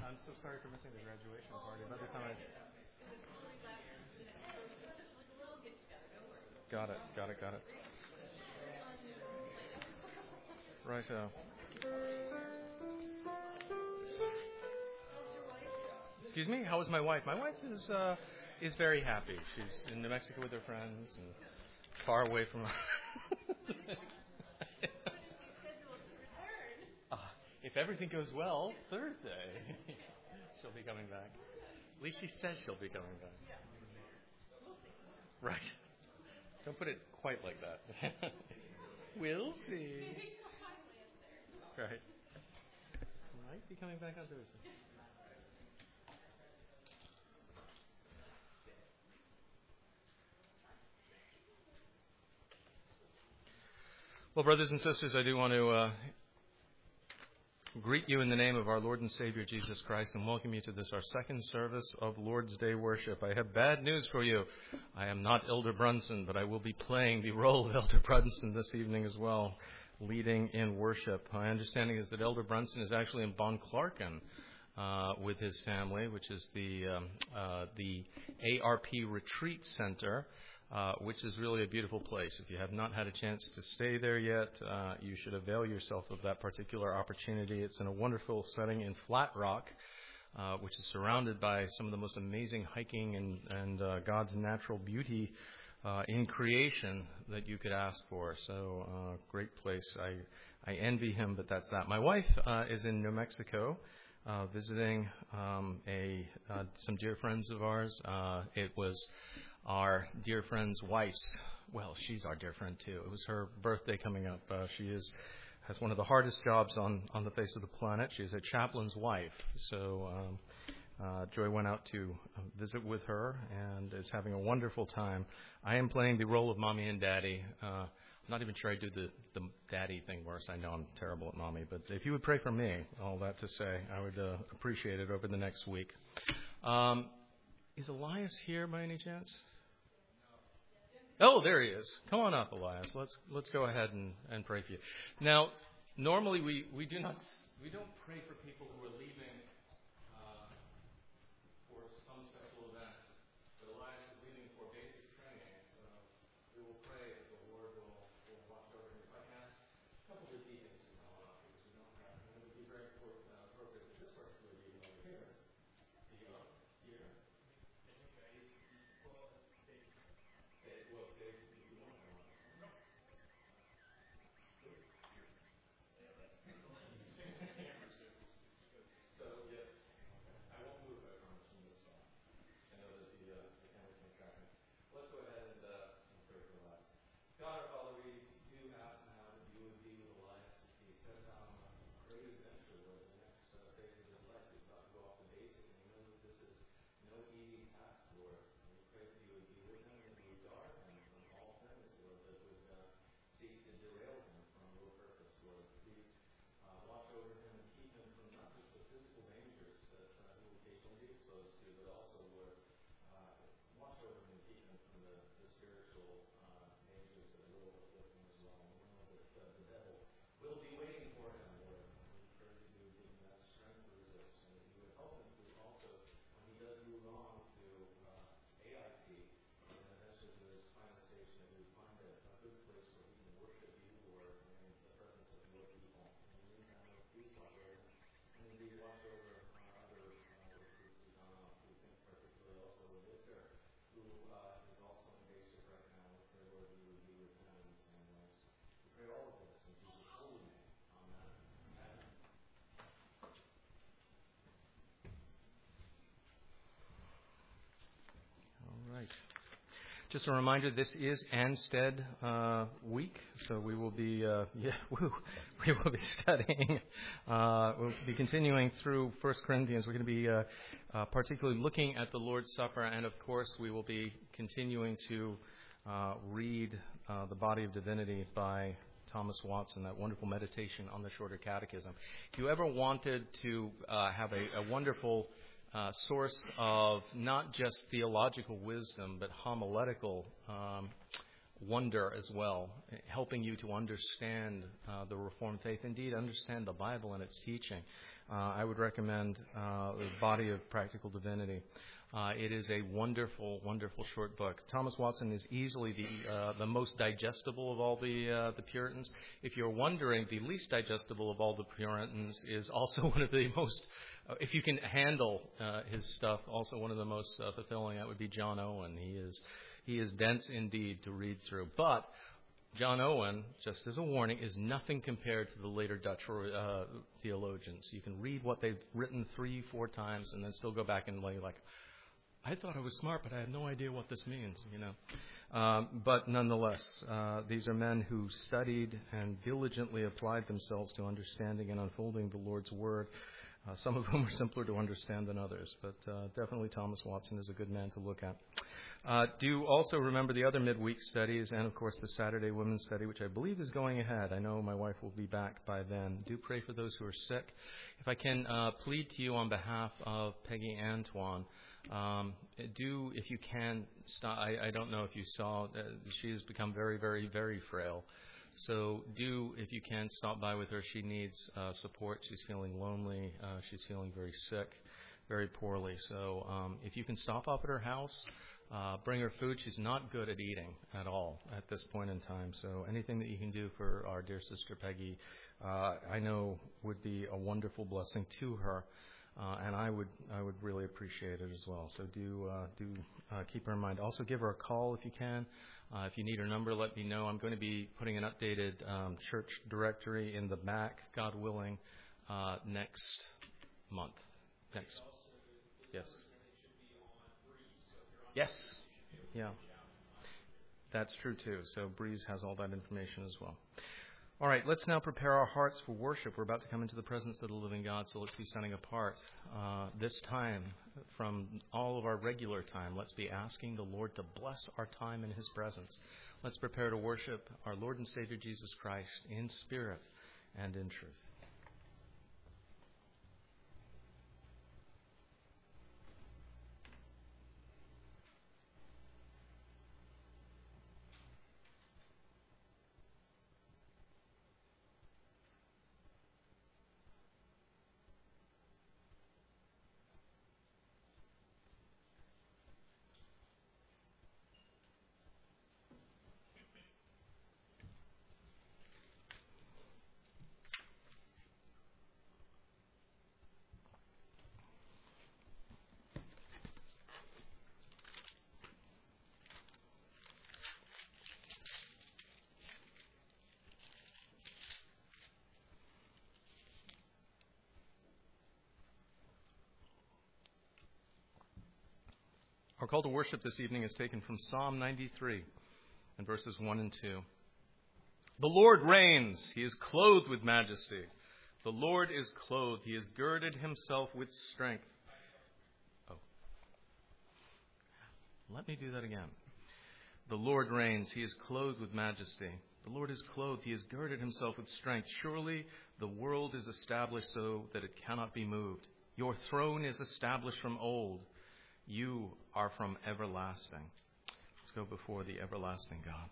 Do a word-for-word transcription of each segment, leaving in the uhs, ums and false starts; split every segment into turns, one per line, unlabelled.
I'm so sorry for missing the graduation party. By the time I... Got it, got it, got it. Righto. Excuse me? How is my wife? My wife is uh, is very happy. She's in New Mexico with her friends and far away from... uh, if everything goes well, Thursday, she'll be coming back. At least she says she'll be coming back. Right. Don't put it quite like that. We'll see. Right. Might be coming back on Thursday. Well, brothers and sisters, I do want to uh, greet you in the name of our Lord and Savior Jesus Christ and welcome you to this, our second service of Lord's Day worship. I have bad news for you. I am not Elder Brunson, but I will be playing the role of Elder Brunson this evening as well, leading in worship. My understanding is that Elder Brunson is actually in Bon Clarken uh, with his family, which is the um, uh, the A R P Retreat Center, uh, which is really a beautiful place. If you have not had a chance to stay there yet, uh, you should avail yourself of that particular opportunity. It's in a wonderful setting in Flat Rock, uh, which is surrounded by some of the most amazing hiking and, and uh, God's natural beauty Uh, in creation that you could ask for. So, uh, great place. I, I envy him, but that's that. My wife uh, is in New Mexico uh, visiting um, a uh, some dear friends of ours. Uh, it was our dear friend's wife's, well, she's our dear friend too. It was her birthday coming up. Uh, she is has one of the hardest jobs on, on the face of the planet. She is a chaplain's wife. So, um, Uh, Joy went out to visit with her and is having a wonderful time. I am playing the role of mommy and daddy. Uh, I'm not even sure I do the, the daddy thing worse. I know I'm terrible at mommy, but if you would pray for me, all that to say, I would uh, appreciate it over the next week. Um, is Elias here by any chance? Oh, there he is. Come on up, Elias. Let's let's go ahead and, and pray for you. Now, normally we, we do not we don't pray for people who are leaving some special event, but Elias is leaving for basic training, so we will pray that the Lord will, will watch over him. If I can ask a couple of the deacons to come on up, because we don't have, and it would be very important, uh, appropriate that this particular deacon over here be up here. They, well, they, if you want to come on. So, yes, I won't move, I promise, from this spot. I know that the, uh, the cameras can track me. Let's go ahead and, uh, and pray for Elias. God, our Father, we do ask now that you would be with Elias as he sets out on a great adventure where the next uh, phase of his life is about to go off the basic. And we know that this is no easy task, Lord. And we pray that you would be with him, that you would guard him from all things, Lord, that would uh, seek to derail him from your purpose, Lord. Please uh, watch over him and keep him from not just the physical dangers that uh, he will occasionally be exposed to, but also, Lord, uh, watch over him and keep him from the, the spiritual uh, dangers that will afflict him as well. We know that uh, the devil will be waiting for him, Lord. We pray that you would give him that strength to resist, and that you would help him to also, when he does move on to uh, A I T, and eventually to his final station, that he would find a, a good place where he can worship you, Lord, in the presence of your people. In the meantime, Lord, please watch over him, and indeed watch over uh, other uh, recruits who've gone off. We think particularly also of Victor, who uh, is also in basic right now. We pray, Lord, you would be with him in the same ways. We pray all of this in Jesus' holy name. Amen. Amen. All right. Just a reminder, this is Anstead uh, week, so we will be uh, yeah, woo, we will be studying. Uh, we'll be continuing through First Corinthians. We're going to be uh, uh, particularly looking at the Lord's Supper, and of course, we will be continuing to uh, read uh, the Body of Divinity by Thomas Watson, that wonderful meditation on the Shorter Catechism. If you ever wanted to uh, have a, a wonderful Uh, source of not just theological wisdom, but homiletical um, wonder as well, helping you to understand uh, the Reformed faith, indeed understand the Bible and its teaching. Uh, I would recommend uh, the Body of Practical Divinity. Uh, it is a wonderful, wonderful short book. Thomas Watson is easily the uh, the most digestible of all the uh, the Puritans. If you're wondering, the least digestible of all the Puritans is also one of the most, uh, if you can handle uh, his stuff, also one of the most uh, fulfilling. That would be John Owen. He is he is dense indeed to read through. But John Owen, just as a warning, is nothing compared to the later Dutch uh, theologians. You can read what they've written three, four times, and then still go back and lay like, I thought I was smart, but I had no idea what this means, you know. Um, but nonetheless, uh, these are men who studied and diligently applied themselves to understanding and unfolding the Lord's Word, uh, some of whom are simpler to understand than others. But uh, definitely Thomas Watson is a good man to look at. Uh, do also remember the other midweek studies and, of course, the Saturday women's study, which I believe is going ahead. I know my wife will be back by then. Do pray for those who are sick. If I can uh, plead to you on behalf of Peggy Antoine, Um, do, if you can, stop. I, I don't know if you saw, uh, she has become very, very, very frail. So do, if you can, stop by with her. She needs uh, support. She's feeling lonely. Uh, she's feeling very sick, very poorly. So um, if you can stop off at her house, uh, bring her food. She's not good at eating at all at this point in time. So anything that you can do for our dear sister Peggy, uh, I know would be a wonderful blessing to her. Uh, and I would I would really appreciate it as well. So do uh, do uh, keep her in mind. Also give her a call if you can. Uh, if you need her number, let me know. I'm going to be putting an updated um, church directory in the back, God willing, uh, next month. Next. Yes. Yes. Yeah. That's true too. So Breeze has all that information as well. All right, let's now prepare our hearts for worship. We're about to come into the presence of the living God, so let's be setting apart uh, this time from all of our regular time. Let's be asking the Lord to bless our time in His presence. Let's prepare to worship our Lord and Savior Jesus Christ in spirit and in truth. Our call to worship this evening is taken from Psalm ninety-three and verses one and two. The Lord reigns. He is clothed with majesty. The Lord is clothed. He has girded himself with strength. Oh. Let me do that again. The Lord reigns. He is clothed with majesty. The Lord is clothed. He has girded himself with strength. Surely the world is established so that it cannot be moved. Your throne is established from old. You are from everlasting. Let's go before the everlasting God.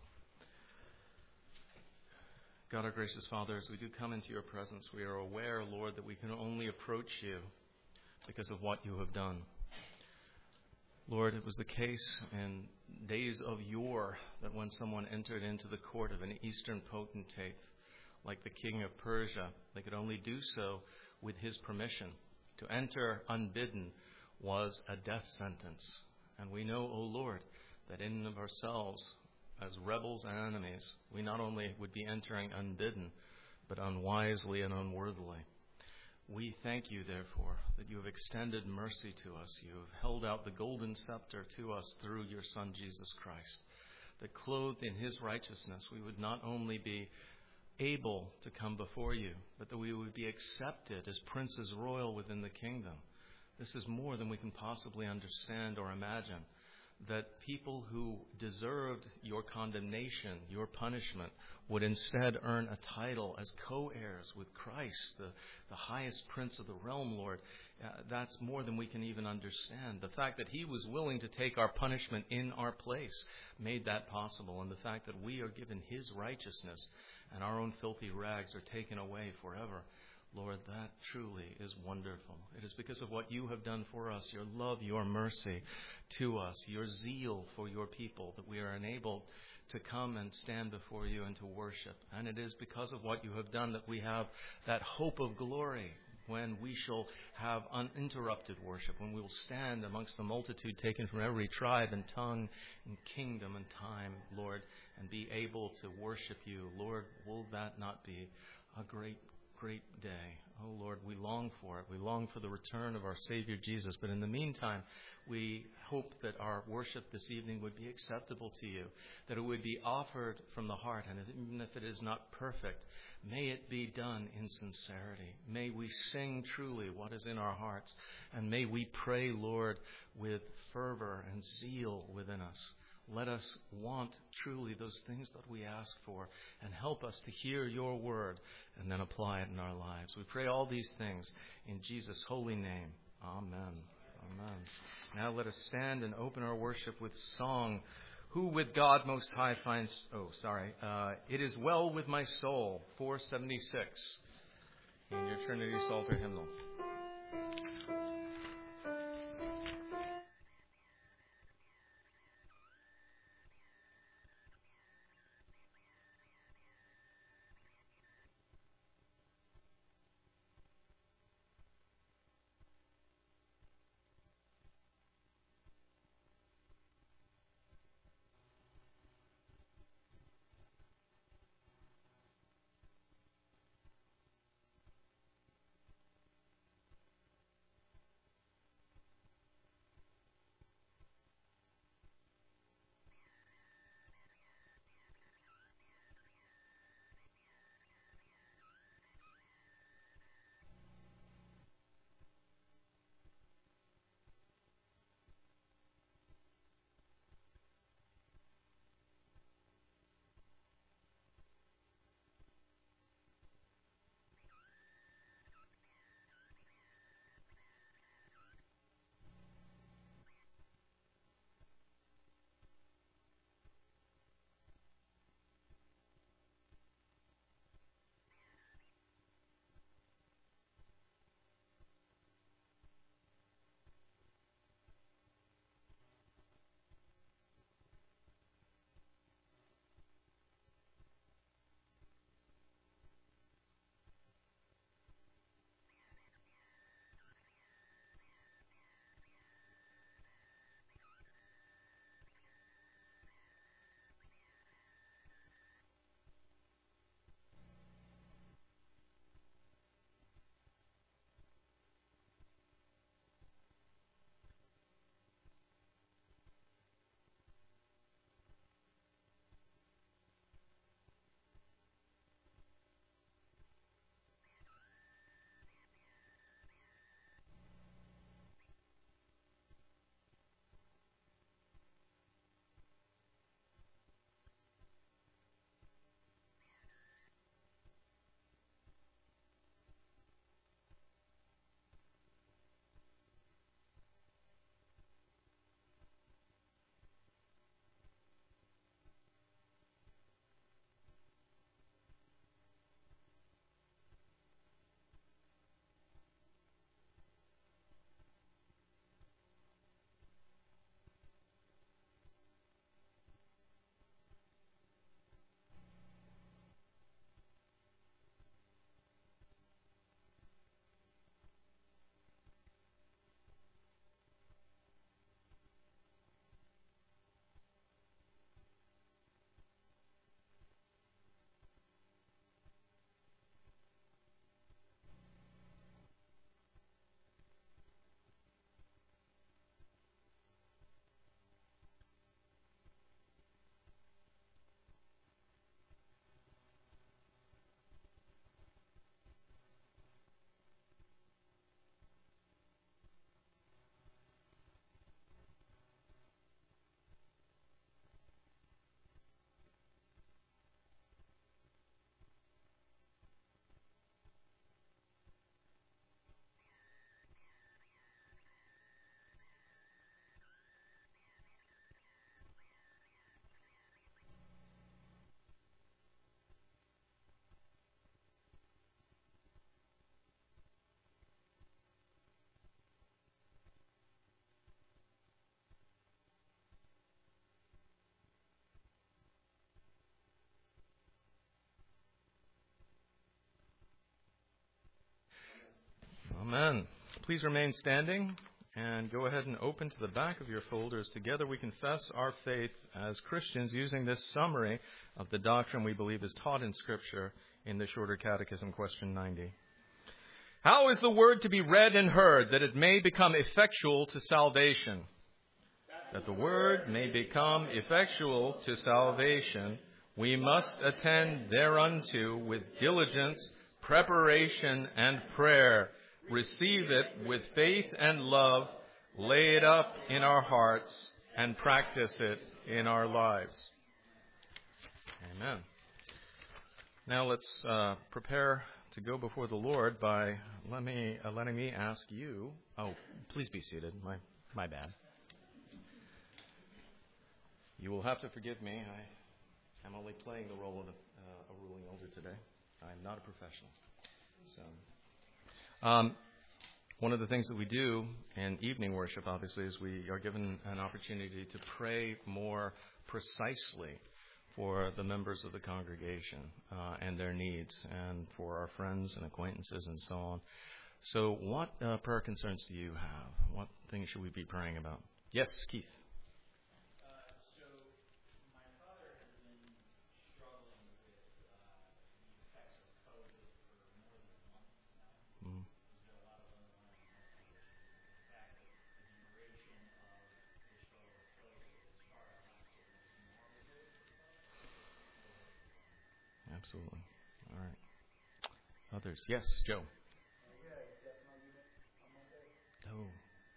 God, our gracious Father, as we do come into your presence, we are aware, Lord, that we can only approach you because of what you have done. Lord, it was the case in days of yore that when someone entered into the court of an eastern potentate, like the king of Persia, they could only do so with his permission. To enter unbidden was a death sentence. And we know, O Lord, that in and of ourselves, as rebels and enemies, we not only would be entering unbidden, but unwisely and unworthily. We thank you, therefore, that you have extended mercy to us. You have held out the golden scepter to us through your Son, Jesus Christ, that clothed in his righteousness, we would not only be able to come before you, but that we would be accepted as princes royal within the kingdom. This is more than we can possibly understand or imagine. that people who deserved your condemnation, your punishment, would instead earn a title as co-heirs with Christ, the, the highest prince of the realm, Lord. Uh, that's more than we can even understand. The fact that he was willing to take our punishment in our place made that possible. And the fact that we are given his righteousness and our own filthy rags are taken away forever. Lord, that truly is wonderful. It is because of what you have done for us, your love, your mercy to us, your zeal for your people, that we are enabled to come and stand before you and to worship. And it is because of what you have done that we have that hope of glory when we shall have uninterrupted worship, when we will stand amongst the multitude taken from every tribe and tongue and kingdom and time, Lord, and be able to worship you. Lord, will that not be a great great day? Oh, Lord, we long for it. We long for the return of our Savior Jesus. But in the meantime, we hope that our worship this evening would be acceptable to you, that it would be offered from the heart. And even if it is not perfect, may it be done in sincerity. May we sing truly what is in our hearts. And may we pray, Lord, with fervor and zeal within us. Let us want truly those things that we ask for, and help us to hear your word and then apply it in our lives. We pray all these things in Jesus' holy name. Amen. Amen. Now let us stand and open our worship with song, Who with God Most High Finds... Oh, sorry. Uh, It Is Well With My Soul, four seventy-six, in your Trinity Psalter hymnal. Amen. Please remain standing and go ahead and open to the back of your folders. Together we confess our faith as Christians using this summary of the doctrine we believe is taught in Scripture in the Shorter Catechism, question ninety. How is the word to be read and heard that it may become effectual to salvation? That the word may become effectual to salvation, we must attend thereunto with diligence, preparation, and prayer. Receive it with faith and love, lay it up in our hearts, and practice it in our lives. Amen. Now let's uh, prepare to go before the Lord by let me uh, letting me ask you. Oh, please be seated. My my bad. You will have to forgive me. I am only playing the role of a, uh, a ruling elder today. I'm not a professional. So, um, one of the things that we do in evening worship, obviously, is we are given an opportunity to pray more precisely for the members of the congregation uh, and their needs, and for our friends and acquaintances and so on. So, what uh, prayer concerns do you have? What things should we be praying about? Yes, Keith. Absolutely. All right. Others? Yes, Joe. Oh.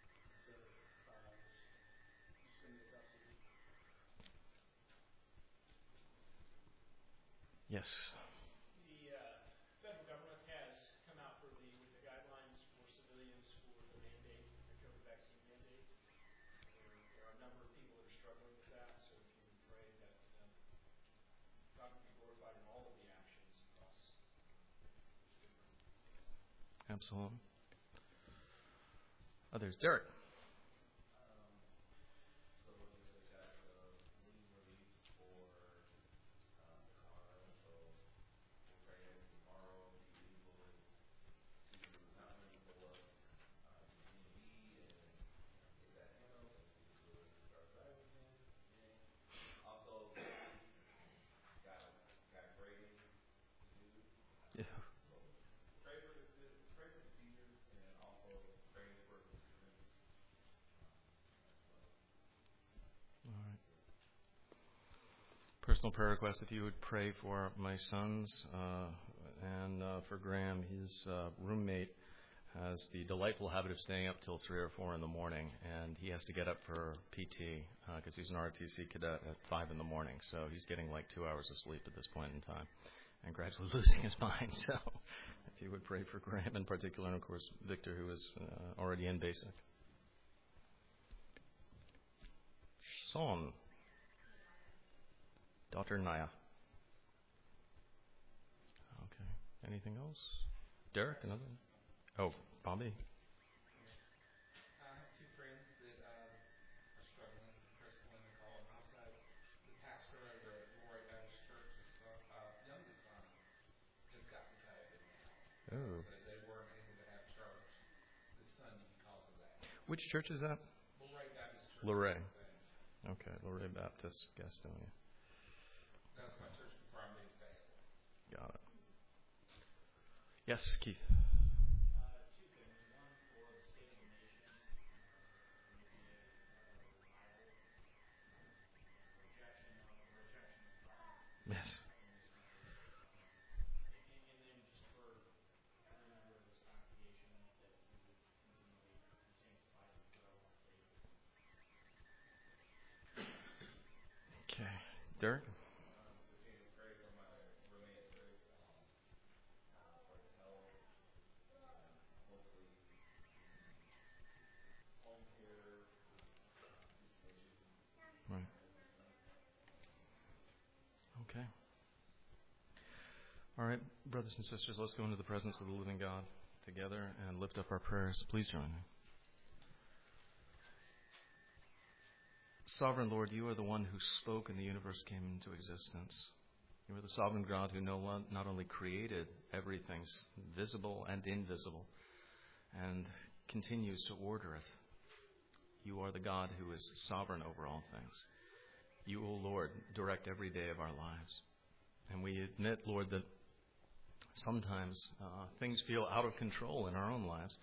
Yes.
The uh, federal government has come out for the, with the guidelines for civilians for the mandate, the COVID vaccine mandate. There, there are a number of people that are struggling with that, so if you would pray that uh, God would be glorified in all of the actions across.
Absolutely. Others? Derek. Personal prayer request, if you would pray for my sons uh, and uh, for Graham. His uh, roommate has the delightful habit of staying up till three or four in the morning, and he has to get up for P T because uh, he's an R O T C cadet at five in the morning. So he's getting like two hours of sleep at this point in time and gradually losing his mind. So if you would pray for Graham in particular, and of course Victor, who is uh, already in basic. Son. Daughter Naya. Okay. Anything else? Derek, another one? Oh, Bobby.
I have two friends that uh, are struggling, Crystal and Nicole, and also the pastor of the Roy Baptist Church's uh, youngest son just got the COVID now.
Oh.
So they weren't able to have church this Sunday because of that.
Which church is that?
Luray Baptist Church.
Luray. Okay, Luray Baptist, Gastonia.
That's my church before I moved back.
Got it. Yes, Keith.
Uh, two things. One for the state of the nation, uh, maybe a uh, revival, uh, rejection of rejection of God.
Yes.
And, and then just for every member of this congregation that we would continually be sanctified and grow our faith.
Okay. Derek? Right. Okay. All right, brothers and sisters, let's go into the presence of the living God together and lift up our prayers. Please join me. Sovereign Lord, you are the one who spoke and the universe came into existence. You are the sovereign God who not only created everything visible and invisible, and continues to order it. You are the God who is sovereign over all things. You, O Lord, direct every day of our lives. And we admit, Lord, that sometimes uh, things feel out of control in our own lives.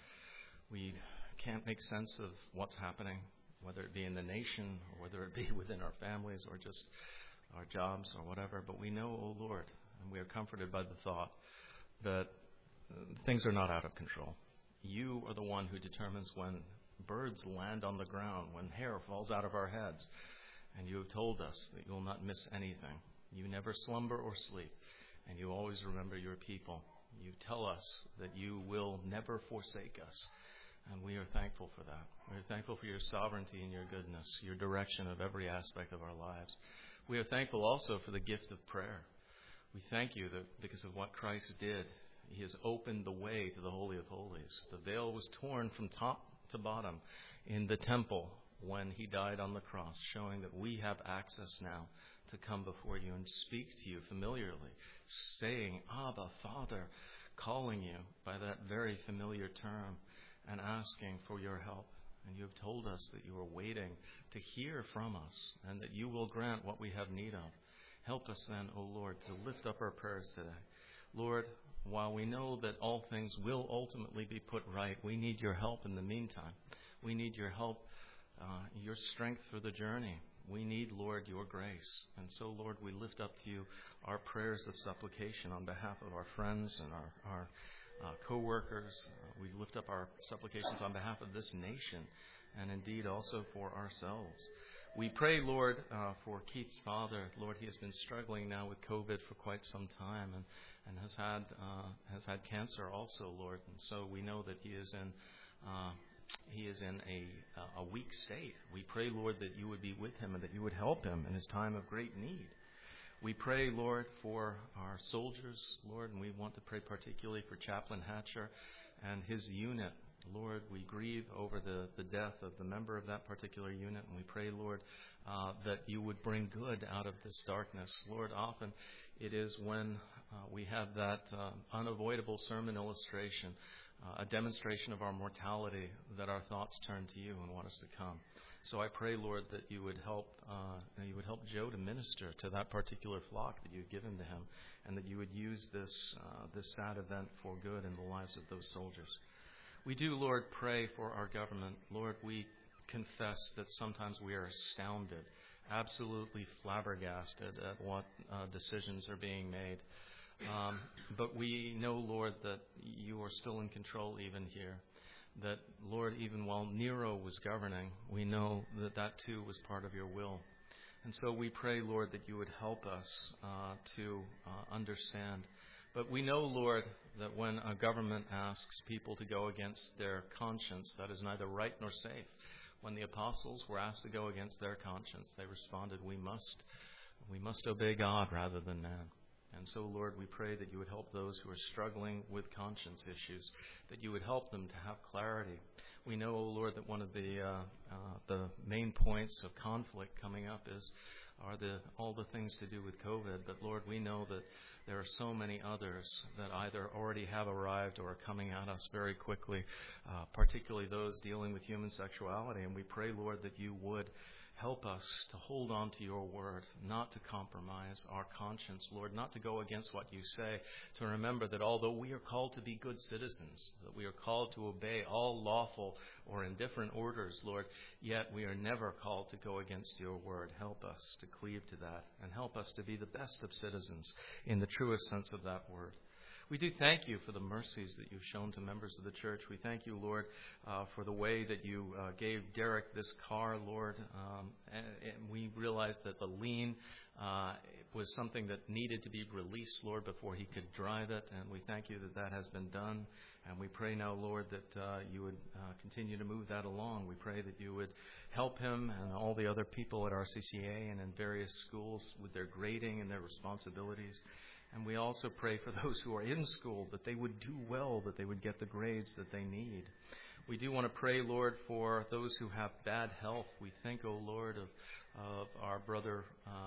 We can't make sense of what's happening, whether it be in the nation or whether it be within our families or just our jobs or whatever. But we know, O Lord, and we are comforted by the thought that uh, things are not out of control. You are the one who determines when birds land on the ground, when hair falls out of our heads. And you have told us that you will not miss anything. You never slumber or sleep, and you always remember your people. You tell us that you will never forsake us, and we are thankful for that. We are thankful for your sovereignty and your goodness, your direction of every aspect of our lives. We are thankful also for the gift of prayer. We thank you that because of what Christ did, he has opened the way to the Holy of Holies. The veil was torn from top to bottom in the temple when he died on the cross, showing that we have access now to come before you and speak to you familiarly, saying, Abba, Father, calling you by that very familiar term and asking for your help. And you have told us that you are waiting to hear from us and that you will grant what we have need of. Help us then, O Lord, to lift up our prayers today. Lord, while we know that all things will ultimately be put right, we need your help in the meantime. We need your help, uh, your strength for the journey. We need, Lord, your grace. And so, Lord, we lift up to you our prayers of supplication on behalf of our friends and our, our uh, co-workers. Uh, we lift up our supplications on behalf of this nation and indeed also for ourselves. We pray, Lord, uh, for Keith's father. Lord, he has been struggling now with COVID for quite some time and, and has had uh, has had cancer also, Lord. And so we know that he is in uh, he is in a uh, a weak state. We pray, Lord, that you would be with him and that you would help him in his time of great need. We pray, Lord, for our soldiers, Lord, and we want to pray particularly for Chaplain Hatcher and his unit. Lord, we grieve over the, the death of the member of that particular unit, and we pray, Lord, uh, that you would bring good out of this darkness. Lord, often it is when uh, we have that uh, unavoidable sermon illustration, uh, a demonstration of our mortality, that our thoughts turn to you and want us to come. So I pray, Lord, that you would help uh, you would help Joe to minister to that particular flock that you've given to him, and that you would use this uh, this sad event for good in the lives of those soldiers. We do, Lord, pray for our government. Lord, we confess that sometimes we are astounded, absolutely flabbergasted at what uh, decisions are being made. Um, but we know, Lord, that you are still in control even here. That, Lord, even while Nero was governing, we know that that too was part of your will. And so we pray, Lord, that you would help us uh, to uh, understand. But we know, Lord, that when a government asks people to go against their conscience, that is neither right nor safe. When the apostles were asked to go against their conscience, they responded, we must, we must obey God rather than man. And so, Lord, we pray that you would help those who are struggling with conscience issues, that you would help them to have clarity. We know, O Lord, that one of the uh, uh, the main points of conflict coming up is are the all the things to do with COVID. But, Lord, we know that there are so many others that either already have arrived or are coming at us very quickly, uh, particularly those dealing with human sexuality. And we pray, Lord, that you would help us to hold on to your word, not to compromise our conscience, Lord, not to go against what you say, to remember that although we are called to be good citizens, that we are called to obey all lawful or indifferent orders, Lord, yet we are never called to go against your word. Help us to cleave to that and help us to be the best of citizens in the truest sense of that word. We do thank you for the mercies that you've shown to members of the church. We thank you, Lord, uh, for the way that you uh, gave Derek this car, Lord. Um, and, and we realized that the lien uh, was something that needed to be released, Lord, before he could drive it. And we thank you that that has been done. And we pray now, Lord, that uh, you would uh, continue to move that along. We pray that you would help him and all the other people at R C C A and in various schools with their grading and their responsibilities. And we also pray for those who are in school, that they would do well, that they would get the grades that they need. We do want to pray, Lord, for those who have bad health. We think, O Lord, of, of our brother um,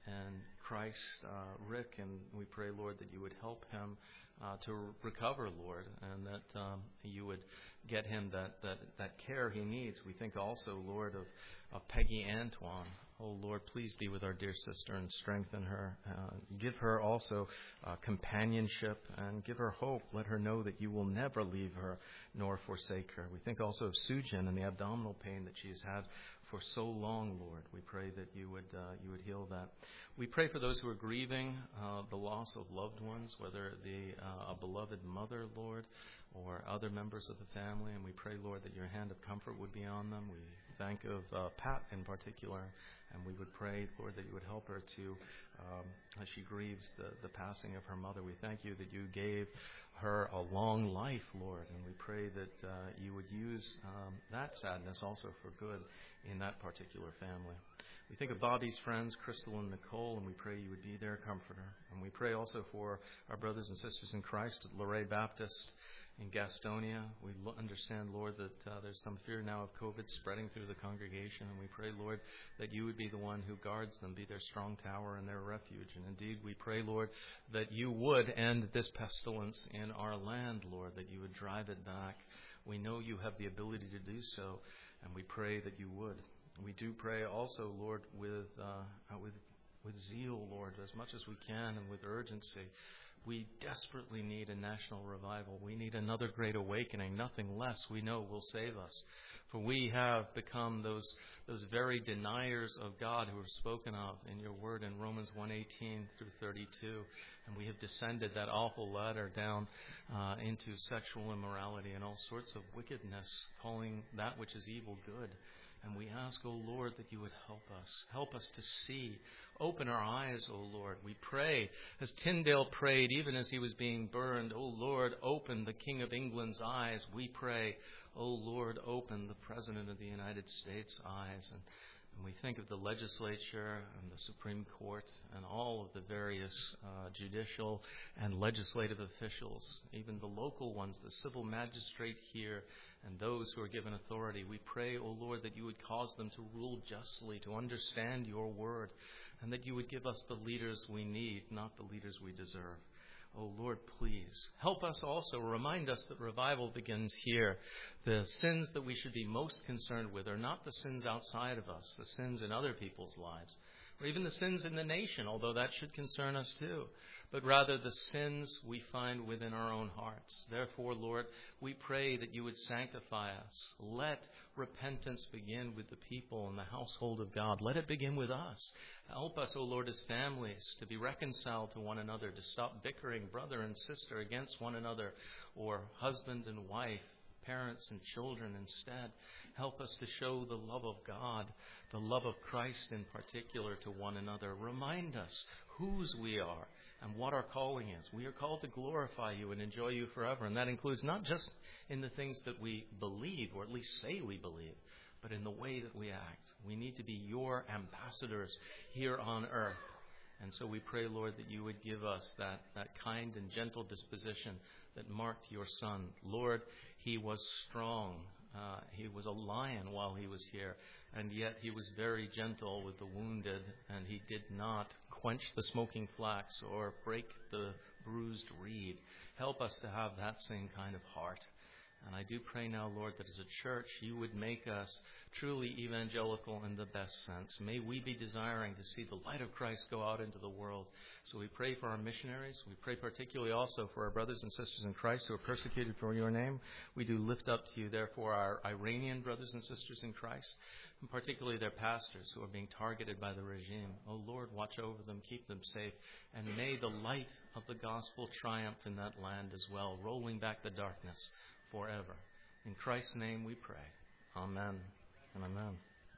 and Christ, uh, Rick, and we pray, Lord, that you would help him uh, to recover, Lord, and that um, you would get him that, that, that care he needs. We think also, Lord, of, of Peggy Antoine. Oh, Lord, please be with our dear sister and strengthen her. Uh, give her also uh, companionship and give her hope. Let her know that you will never leave her nor forsake her. We think also of Sujin and the abdominal pain that she has had for so long, Lord. We pray that you would uh, you would heal that. We pray for those who are grieving uh, the loss of loved ones, whether the uh, a beloved mother, Lord, or other members of the family. And we pray, Lord, that your hand of comfort would be on them. We thank of uh, Pat in particular, and we would pray, Lord, that you would help her to, um, as she grieves the, the passing of her mother. We thank you that you gave her a long life, Lord, and we pray that uh, you would use um, that sadness also for good in that particular family. We think of Bobby's friends, Crystal and Nicole, and we pray you would be their comforter. And we pray also for our brothers and sisters in Christ at Luray Baptist in Gastonia. We lo- understand, Lord, that uh, there's some fear now of COVID spreading through the congregation, and we pray, Lord, that you would be the one who guards them, be their strong tower and their refuge. And indeed, we pray, Lord, that you would end this pestilence in our land, Lord, that you would drive it back. We know you have the ability to do so, and we pray that you would. We do pray also, Lord, with uh, with with zeal, Lord, as much as we can and with urgency. We desperately need a national revival. We need another great awakening. Nothing less, we know, will save us. For we have become those those very deniers of God who are spoken of in your word in Romans one eighteen through thirty-two. And we have descended that awful ladder down uh, into sexual immorality and all sorts of wickedness, calling that which is evil good. And we ask, O Lord, that you would help us. Help us to see. Open our eyes, O Lord. We pray, as Tyndale prayed, even as he was being burned, O Lord, open the King of England's eyes. We pray, O Lord, open the President of the United States' eyes. And, and we think of the legislature and the Supreme Court and all of the various uh, judicial and legislative officials, even the local ones, the civil magistrate here, and those who are given authority. We pray, O Lord, that you would cause them to rule justly, to understand your word, and that you would give us the leaders we need, not the leaders we deserve. Oh, Lord, please help us also. Remind us that revival begins here. The sins that we should be most concerned with are not the sins outside of us, the sins in other people's lives, or even the sins in the nation, although that should concern us too, but rather the sins we find within our own hearts. Therefore, Lord, we pray that you would sanctify us. Let repentance begin with the people in the household of God. Let it begin with us. Help us, O Lord, as families to be reconciled to one another, to stop bickering brother and sister against one another, or husband and wife, parents and children instead. Help us to show the love of God, the love of Christ in particular to one another. Remind us whose we are and what our calling is. We are called to glorify you and enjoy you forever. And that includes not just in the things that we believe, or at least say we believe, but in the way that we act. We need to be your ambassadors here on earth. And so we pray, Lord, that you would give us that, that kind and gentle disposition that marked your Son. Lord, he was strong. Uh, he was a lion while he was here, and yet he was very gentle with the wounded, and he did not quench the smoking flax or break the bruised reed. Help us to have that same kind of heart. And I do pray now, Lord, that as a church you would make us truly evangelical in the best sense. May we be desiring to see the light of Christ go out into the world. So we pray for our missionaries. We pray particularly also for our brothers and sisters in Christ who are persecuted for your name. We do lift up to you, therefore, our Iranian brothers and sisters in Christ, and particularly their pastors who are being targeted by the regime. Oh, Lord, watch over them, keep them safe, and may the light of the gospel triumph in that land as well, rolling back the darkness forever. In Christ's name we pray. Amen and amen.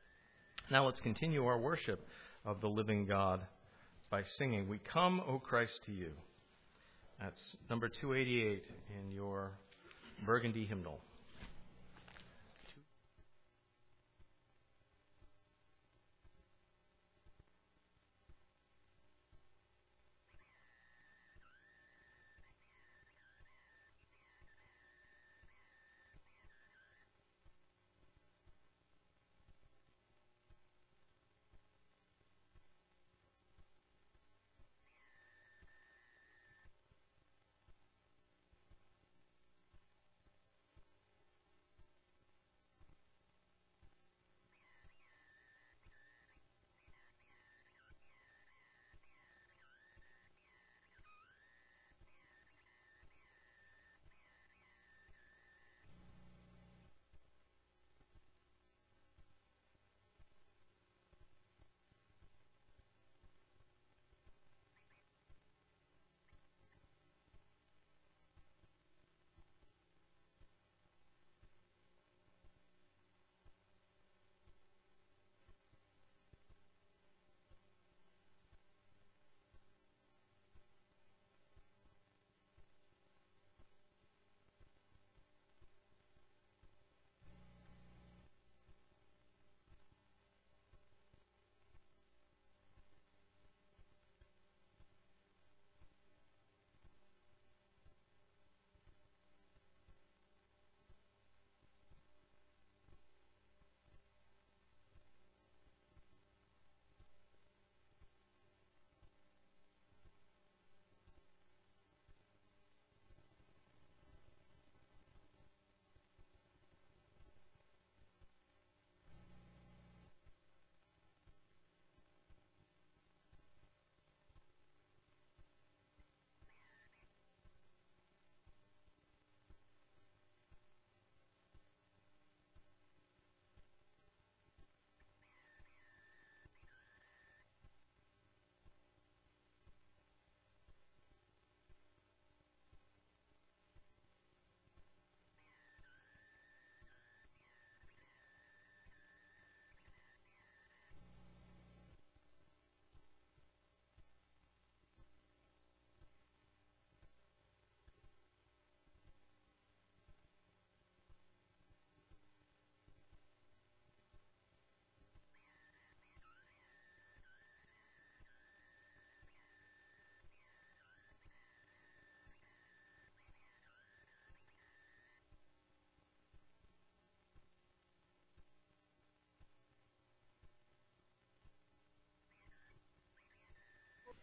Now let's continue our worship of the living God by singing, "We Come, O Christ, to You." That's number two eighty-eight in your Burgundy hymnal.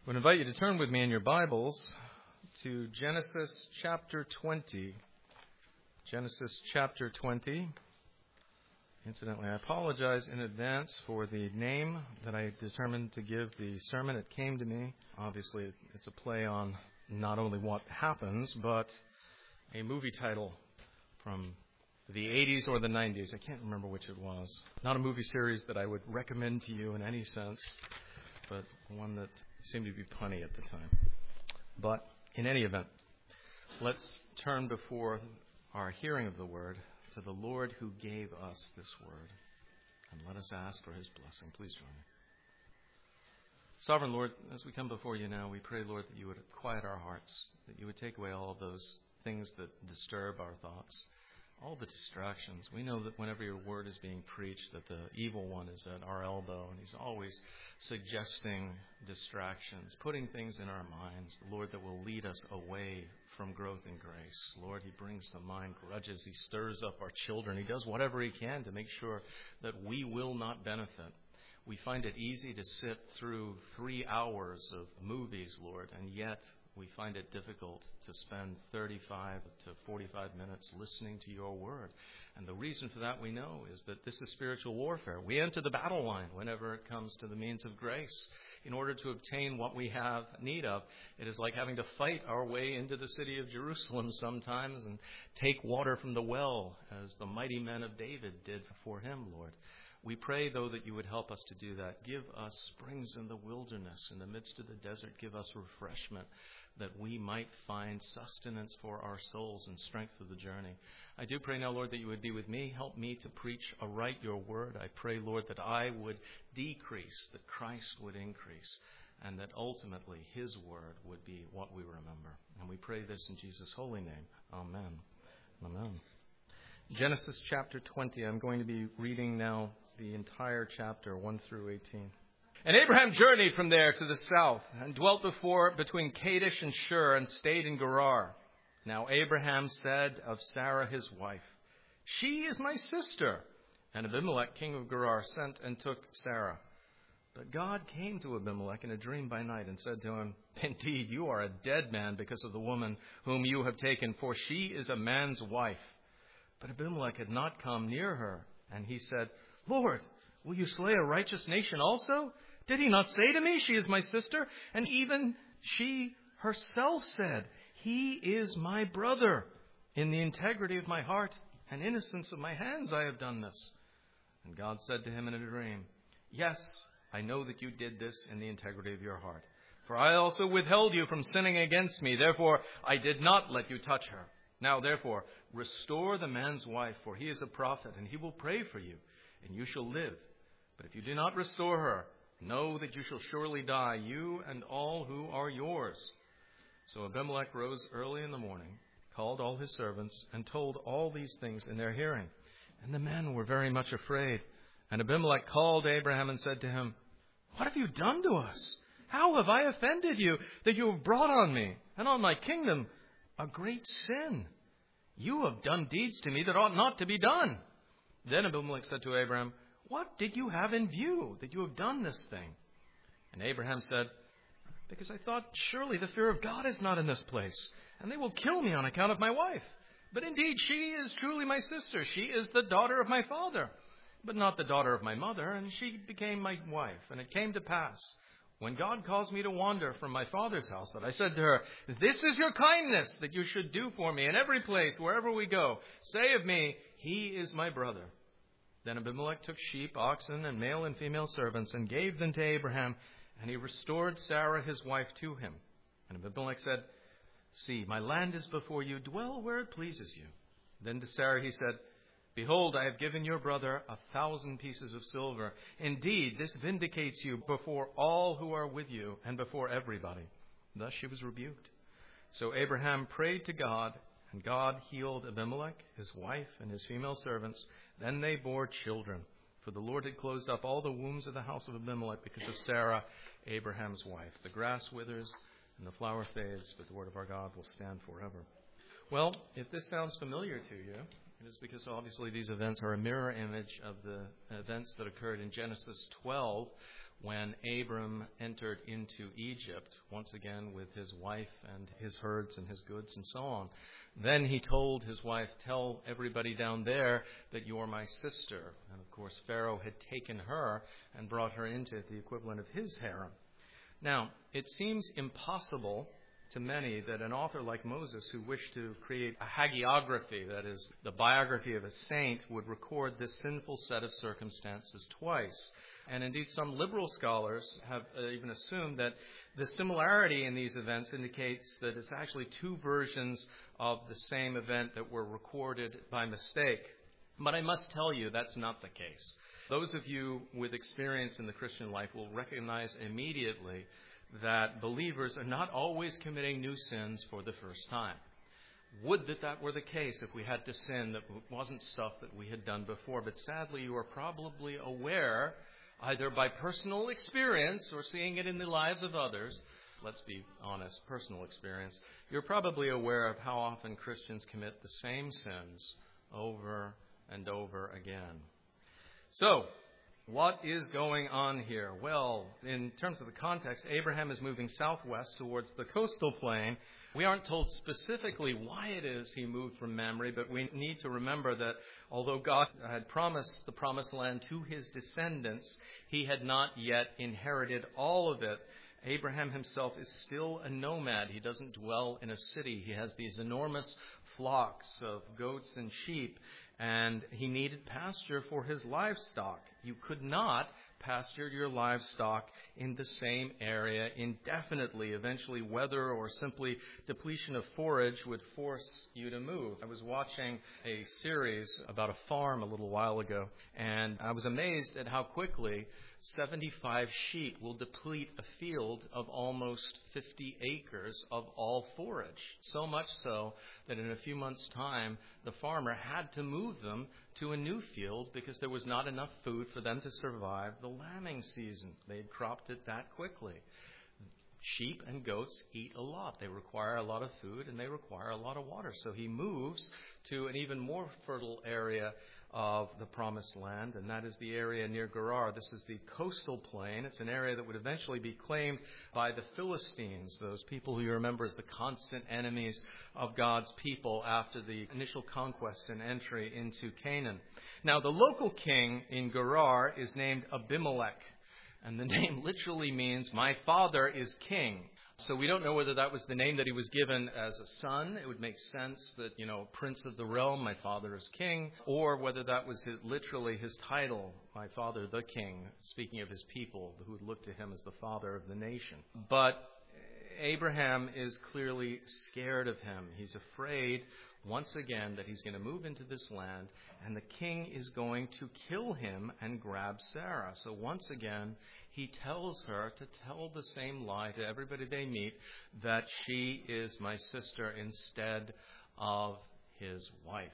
I would invite you to turn with me in your Bibles to Genesis chapter twenty. Genesis chapter twenty. Incidentally, I apologize in advance for the name that I determined to give the sermon. It came to me. Obviously, it's a play on not only what happens, but a movie title from the eighties or the nineties. I can't remember which it was. Not a movie series that I would recommend to you in any sense, but one that seemed to be punny at the time. But in any event, let's turn before our hearing of the word to the Lord who gave us this word, and let us ask for his blessing. Please join me. Sovereign Lord, as we come before you now, we pray, Lord, that you would quiet our hearts, that you would take away all of those things that disturb our thoughts, all the distractions. We know that whenever your word is being preached, that the evil one is at our elbow, and he's always suggesting distractions, putting things in our minds, Lord, that will lead us away from growth in grace. Lord, he brings to mind grudges. He stirs up our children. He does whatever he can to make sure that we will not benefit. We find it easy to sit through three hours of movies, Lord, and yet we find it difficult to spend thirty-five to forty-five minutes listening to your word. And the reason for that, we know, is that this is spiritual warfare. We enter the battle line whenever it comes to the means of grace. In order to obtain what we have need of, it is like having to fight our way into the city of Jerusalem sometimes and take water from the well, as the mighty men of David did for him, Lord. We pray, though, that you would help us to do that. Give us springs in the wilderness, in the midst of the desert. Give us refreshment, that we might find sustenance for our souls and strength of the journey. I do pray now, Lord, that you would be with me. Help me to preach aright your word. I pray, Lord, that I would decrease, that Christ would increase, and that ultimately his word would be what we remember. And we pray this in Jesus' holy name. Amen. Amen. Genesis chapter twenty. I'm going to be reading now the entire chapter, one through eighteen. And Abraham journeyed from there to the south, and dwelt before between Kadesh and Shur, and stayed in Gerar. Now Abraham said of Sarah his wife, "She is my sister." And Abimelech king of Gerar sent and took Sarah. But God came to Abimelech in a dream by night, and said to him, "Indeed, you are a dead man because of the woman whom you have taken, for she is a man's wife." But Abimelech had not come near her. And he said, "Lord, will you slay a righteous nation also? Did he not say to me, 'She is my sister'?" And even she herself said, "He is my brother. In the integrity of my heart and innocence of my hands I have done this." And God said to him in a dream, "Yes, I know that you did this in the integrity of your heart. For I also withheld you from sinning against me. Therefore I did not let you touch her. Now therefore restore the man's wife, for he is a prophet, and he will pray for you, and you shall live. But if you do not restore her, know that you shall surely die, you and all who are yours." So Abimelech rose early in the morning, called all his servants, and told all these things in their hearing. And the men were very much afraid. And Abimelech called Abraham and said to him, "What have you done to us? How have I offended you, that you have brought on me and on my kingdom a great sin? You have done deeds to me that ought not to be done." Then Abimelech said to Abraham, "What did you have in view that you have done this thing?" And Abraham said, "Because I thought, surely the fear of God is not in this place, and they will kill me on account of my wife. But indeed she is truly my sister. She is the daughter of my father, but not the daughter of my mother, and she became my wife. And it came to pass, when God caused me to wander from my father's house, that I said to her, 'This is your kindness that you should do for me in every place, wherever we go. Say of me, he is my brother.' Then Abimelech took sheep, oxen, and male and female servants, and gave them to Abraham, and he restored Sarah his wife to him. And Abimelech said, 'See, my land is before you. Dwell where it pleases you.' Then to Sarah he said, 'Behold, I have given your brother a thousand pieces of silver. Indeed, this vindicates you before all who are with you, and before everybody.' Thus she was rebuked. So Abraham prayed to God, and God healed Abimelech, his wife, and his female servants. Then they bore children, for the Lord had closed up all the wombs of the house of Abimelech because of Sarah, Abraham's wife. The grass withers and the flower fades, but the word of our God will stand forever." Well, if this sounds familiar to you, it is because obviously these events are a mirror image of the events that occurred in Genesis twelve, when Abram entered into Egypt, once again with his wife and his herds and his goods and so on. Then he told his wife, tell everybody down there that you're my sister. And of course, Pharaoh had taken her and brought her into the equivalent of his harem. Now, it seems impossible to many that an author like Moses, who wished to create a hagiography, that is, the biography of a saint, would record this sinful set of circumstances twice. And indeed, some liberal scholars have even assumed that the similarity in these events indicates that it's actually two versions of the same event that were recorded by mistake. But I must tell you, that's not the case. Those of you with experience in the Christian life will recognize immediately that believers are not always committing new sins for the first time. Would that that were the case if we had to sin that wasn't stuff that we had done before. But sadly, you are probably aware, either by personal experience or seeing it in the lives of others, let's be honest, personal experience, you're probably aware of how often Christians commit the same sins over and over again. So, what is going on here? Well, in terms of the context, Abraham is moving southwest towards the coastal plain. We aren't told specifically why it is he moved from Mamre, but we need to remember that although God had promised the promised land to his descendants, he had not yet inherited all of it. Abraham himself is still a nomad. He doesn't dwell in a city. He has these enormous flocks of goats and sheep, and he needed pasture for his livestock. You could not pasture your livestock in the same area indefinitely. Eventually, weather or simply depletion of forage would force you to move. I was watching a series about a farm a little while ago, and I was amazed at how quickly seventy-five sheep will deplete a field of almost fifty acres of all forage. So much so that in a few months' time, the farmer had to move them to a new field because there was not enough food for them to survive the lambing season. They had cropped it that quickly. Sheep and goats eat a lot. They require a lot of food and they require a lot of water. So he moves to an even more fertile area of the promised land, and that is the area near Gerar. This is the coastal plain. It's an area that would eventually be claimed by the Philistines, those people who you remember as the constant enemies of God's people after the initial conquest and entry into Canaan. Now, the local king in Gerar is named Abimelech, and the name literally means, my father is king. So we don't know whether that was the name that he was given as a son. It would make sense that, you know, prince of the realm, my father is king, or whether that was his, literally his title, my father the king, speaking of his people who would look to him as the father of the nation. But Abraham is clearly scared of him. He's afraid once again that he's going to move into this land and the king is going to kill him and grab Sarah. So once again, he tells her to tell the same lie to everybody they meet, that she is my sister instead of his wife.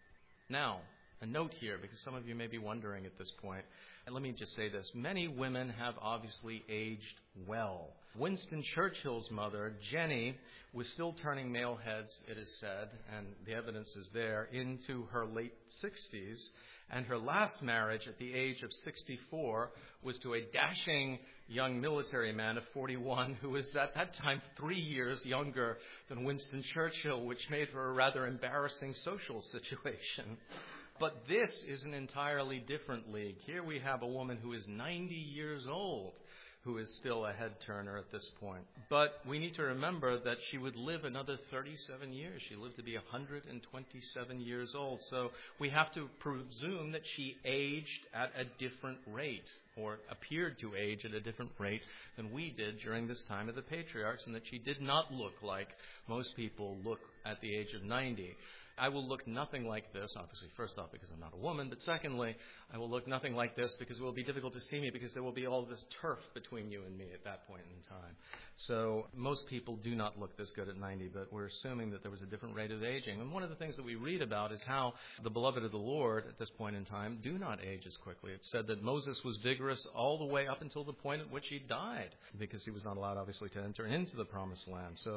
Now, a note here, because some of you may be wondering at this point, and let me just say this. Many women have obviously aged well. Winston Churchill's mother, Jenny, was still turning male heads, it is said, and the evidence is there, into her late sixties. And her last marriage at the age of sixty-four was to a dashing young military man of forty-one who was at that time three years younger than Winston Churchill, which made for a rather embarrassing social situation. But this is an entirely different league. Here we have a woman who is ninety years old, who is still a head-turner at this point. But we need to remember that she would live another thirty-seven years. She lived to be one hundred twenty-seven years old. So we have to presume that she aged at a different rate, or appeared to age at a different rate than we did during this time of the patriarchs, and that she did not look like most people look at the age of ninety. I will look nothing like this, obviously, first off, because I'm not a woman, but secondly, I will look nothing like this because it will be difficult to see me because there will be all this turf between you and me at that point in time. So most people do not look this good at ninety, but we're assuming that there was a different rate of aging. And one of the things that we read about is how the beloved of the Lord at this point in time do not age as quickly. It's said that Moses was vigorous all the way up until the point at which he died, because he was not allowed, obviously, to enter into the promised land. So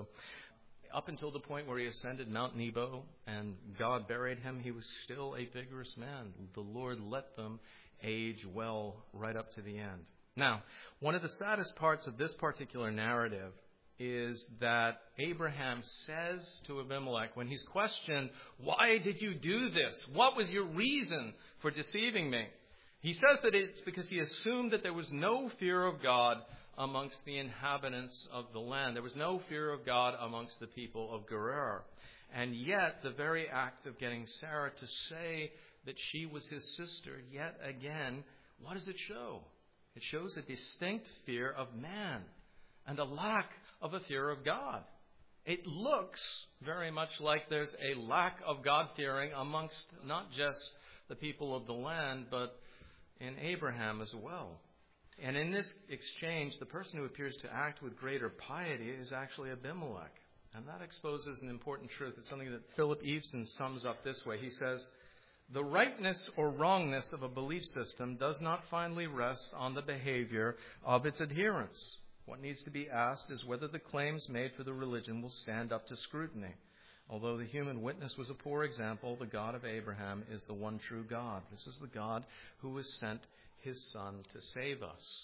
up until the point where he ascended Mount Nebo and God buried him, he was still a vigorous man. The Lord let them age well right up to the end. Now, one of the saddest parts of this particular narrative is that Abraham says to Abimelech, when he's questioned, why did you do this? What was your reason for deceiving me? He says that it's because he assumed that there was no fear of God amongst the inhabitants of the land. There was no fear of God amongst the people of Gerar. And yet, the very act of getting Sarah to say that she was his sister, yet again, what does it show? It shows a distinct fear of man and a lack of a fear of God. It looks very much like there's a lack of God-fearing amongst not just the people of the land, but in Abraham as well. And in this exchange, the person who appears to act with greater piety is actually Abimelech. And that exposes an important truth. It's something that Philip Eveson sums up this way. He says, the rightness or wrongness of a belief system does not finally rest on the behavior of its adherents. What needs to be asked is whether the claims made for the religion will stand up to scrutiny. Although the human witness was a poor example, the God of Abraham is the one true God. This is the God who has sent his Son to save us.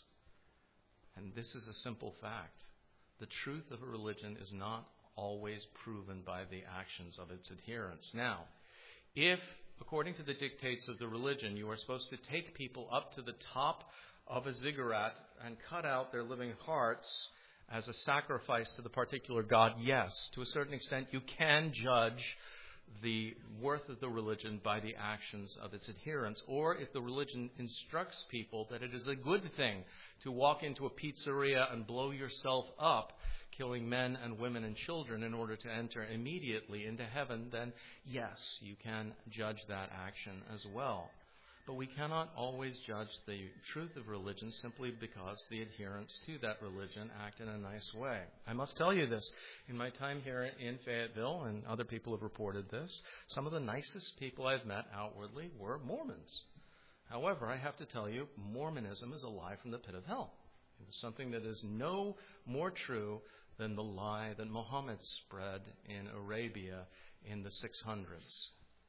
And this is a simple fact. The truth of a religion is not always proven by the actions of its adherents. Now, if, according to the dictates of the religion, you are supposed to take people up to the top of a ziggurat and cut out their living hearts as a sacrifice to the particular God, yes, to a certain extent you can judge the worth of the religion by the actions of its adherents. Or if the religion instructs people that it is a good thing to walk into a pizzeria and blow yourself up, killing men and women and children in order to enter immediately into heaven, then yes, you can judge that action as well. But we cannot always judge the truth of religion simply because the adherents to that religion act in a nice way. I must tell you this. In my time here in Fayetteville, and other people have reported this, some of the nicest people I've met outwardly were Mormons. However, I have to tell you, Mormonism is a lie from the pit of hell. It was something that is no more true than the lie that Muhammad spread in Arabia in the six hundreds.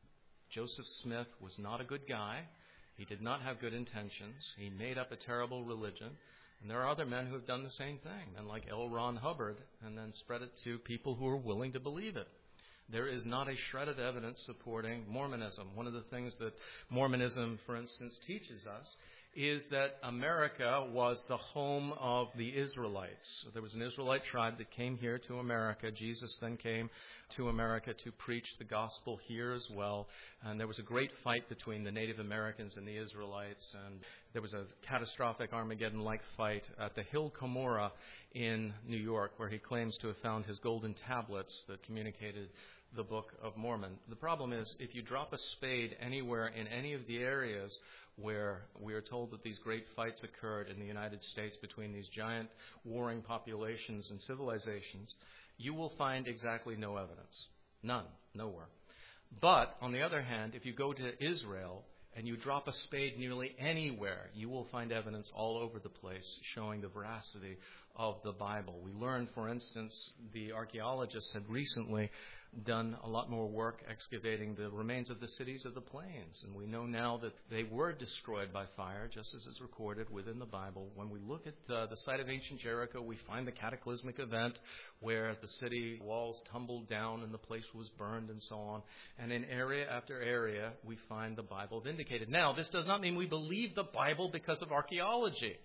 Joseph Smith was not a good guy. He did not have good intentions. He made up a terrible religion. And there are other men who have done the same thing, men like L. Ron Hubbard, and then spread it to people who are willing to believe it. There is not a shred of evidence supporting Mormonism. One of the things that Mormonism, for instance, teaches us is that America was the home of the Israelites. So there was an Israelite tribe that came here to America. Jesus then came to America to preach the gospel here as well. And there was a great fight between the Native Americans and the Israelites. And there was a catastrophic Armageddon-like fight at the Hill Cumorah in New York, where he claims to have found his golden tablets that communicated the Book of Mormon. The problem is, if you drop a spade anywhere in any of the areas where we are told that these great fights occurred in the United States between these giant warring populations and civilizations, you will find exactly no evidence. None. Nowhere. But, on the other hand, if you go to Israel and you drop a spade nearly anywhere, you will find evidence all over the place showing the veracity of the Bible. We learned, for instance, the archaeologists had recently done a lot more work excavating the remains of the cities of the plains. And we know now that they were destroyed by fire, just as is recorded within the Bible. When we look at uh, the site of ancient Jericho, we find the cataclysmic event where the city walls tumbled down and the place was burned and so on. And in area after area, we find the Bible vindicated. Now, this does not mean we believe the Bible because of archaeology.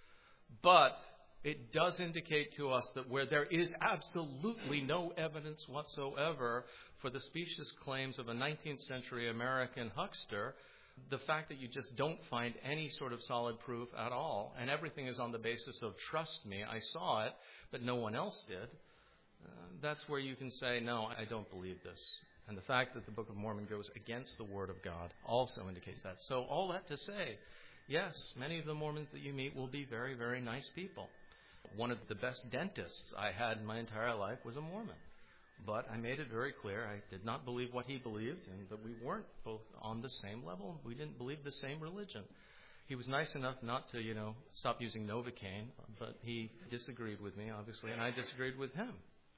But it does indicate to us that where there is absolutely no evidence whatsoever for the specious claims of a nineteenth century American huckster, the fact that you just don't find any sort of solid proof at all, and everything is on the basis of, trust me, I saw it, but no one else did, uh, that's where you can say, no, I don't believe this. And the fact that the Book of Mormon goes against the Word of God also indicates that. So all that to say, yes, many of the Mormons that you meet will be very, very nice people. One of the best dentists I had in my entire life was a Mormon. But I made it very clear I did not believe what he believed, and that we weren't both on the same level. We didn't believe the same religion. He was nice enough not to, you know, stop using Novocaine, but he disagreed with me, obviously, and I disagreed with him.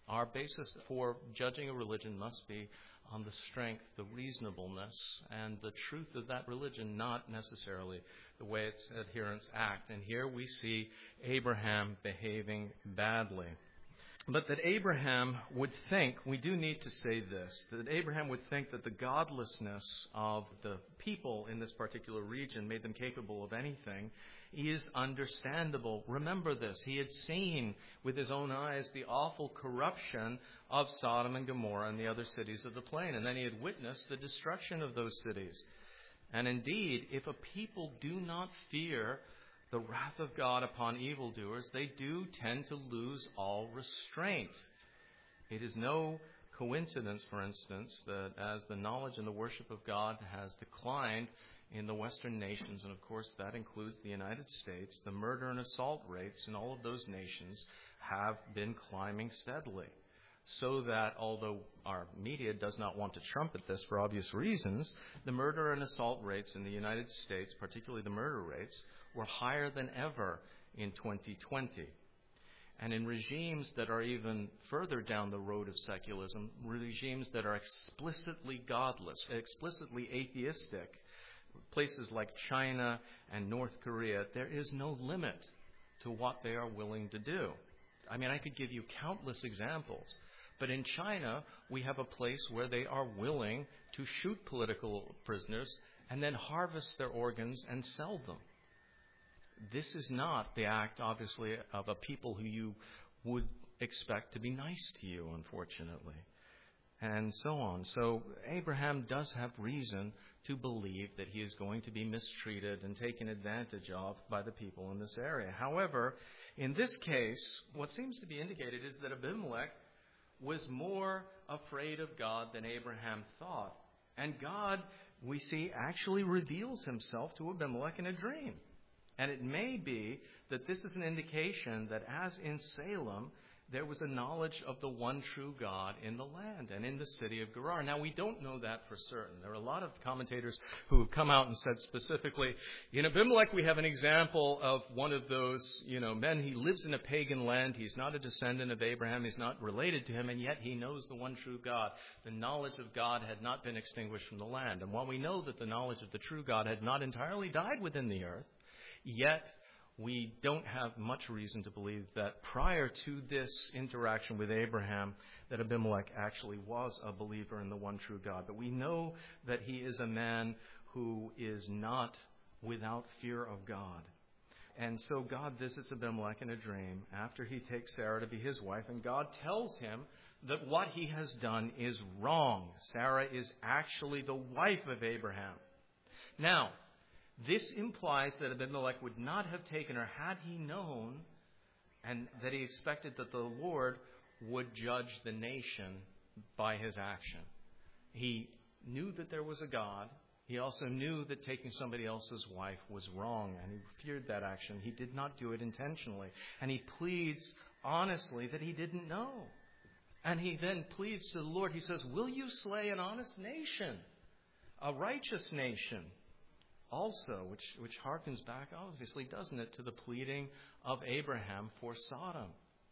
Our basis for judging a religion must be on the strength, the reasonableness, and the truth of that religion, not necessarily the way its adherents act. And here we see Abraham behaving badly. But that Abraham would think, we do need to say this, that Abraham would think that the godlessness of the people in this particular region made them capable of anything is understandable. Remember this, he had seen with his own eyes the awful corruption of Sodom and Gomorrah and the other cities of the plain, and then he had witnessed the destruction of those cities. And indeed, if a people do not fear the wrath of God upon evildoers, they do tend to lose all restraint. It is no coincidence, for instance, that as the knowledge and the worship of God has declined in the Western nations, and of course that includes the United States, the murder and assault rates in all of those nations have been climbing steadily. So that although our media does not want to trumpet this for obvious reasons, the murder and assault rates in the United States, particularly the murder rates, were higher than ever in twenty twenty. And in regimes that are even further down the road of secularism, regimes that are explicitly godless, explicitly atheistic, places like China and North Korea, there is no limit to what they are willing to do. I mean, I could give you countless examples. But in China, we have a place where they are willing to shoot political prisoners and then harvest their organs and sell them. This is not the act, obviously, of a people who you would expect to be nice to you, unfortunately, and so on. So Abraham does have reason to believe that he is going to be mistreated and taken advantage of by the people in this area. However, in this case, what seems to be indicated is that Abimelech was more afraid of God than Abraham thought. And God, we see, actually reveals himself to Abimelech in a dream. And it may be that this is an indication that as in Salem, there was a knowledge of the one true God in the land and in the city of Gerar. Now, we don't know that for certain. There are a lot of commentators who have come out and said specifically, in Abimelech, we have an example of one of those, you know, men. He lives in a pagan land. He's not a descendant of Abraham. He's not related to him, and yet he knows the one true God. The knowledge of God had not been extinguished from the land. And while we know that the knowledge of the true God had not entirely died within the earth, yet we don't have much reason to believe that prior to this interaction with Abraham, that Abimelech actually was a believer in the one true God. But we know that he is a man who is not without fear of God. And so God visits Abimelech in a dream after he takes Sarah to be his wife, and God tells him that what he has done is wrong. Sarah is actually the wife of Abraham. Now, this implies that Abimelech would not have taken her had he known, and that he expected that the Lord would judge the nation by his action. He knew that there was a God. He also knew that taking somebody else's wife was wrong, and he feared that action. He did not do it intentionally. And he pleads honestly that he didn't know. And he then pleads to the Lord. He says, "Will you slay an honest nation, a righteous nation?" Also, which, which harkens back, obviously, doesn't it, to the pleading of Abraham for Sodom.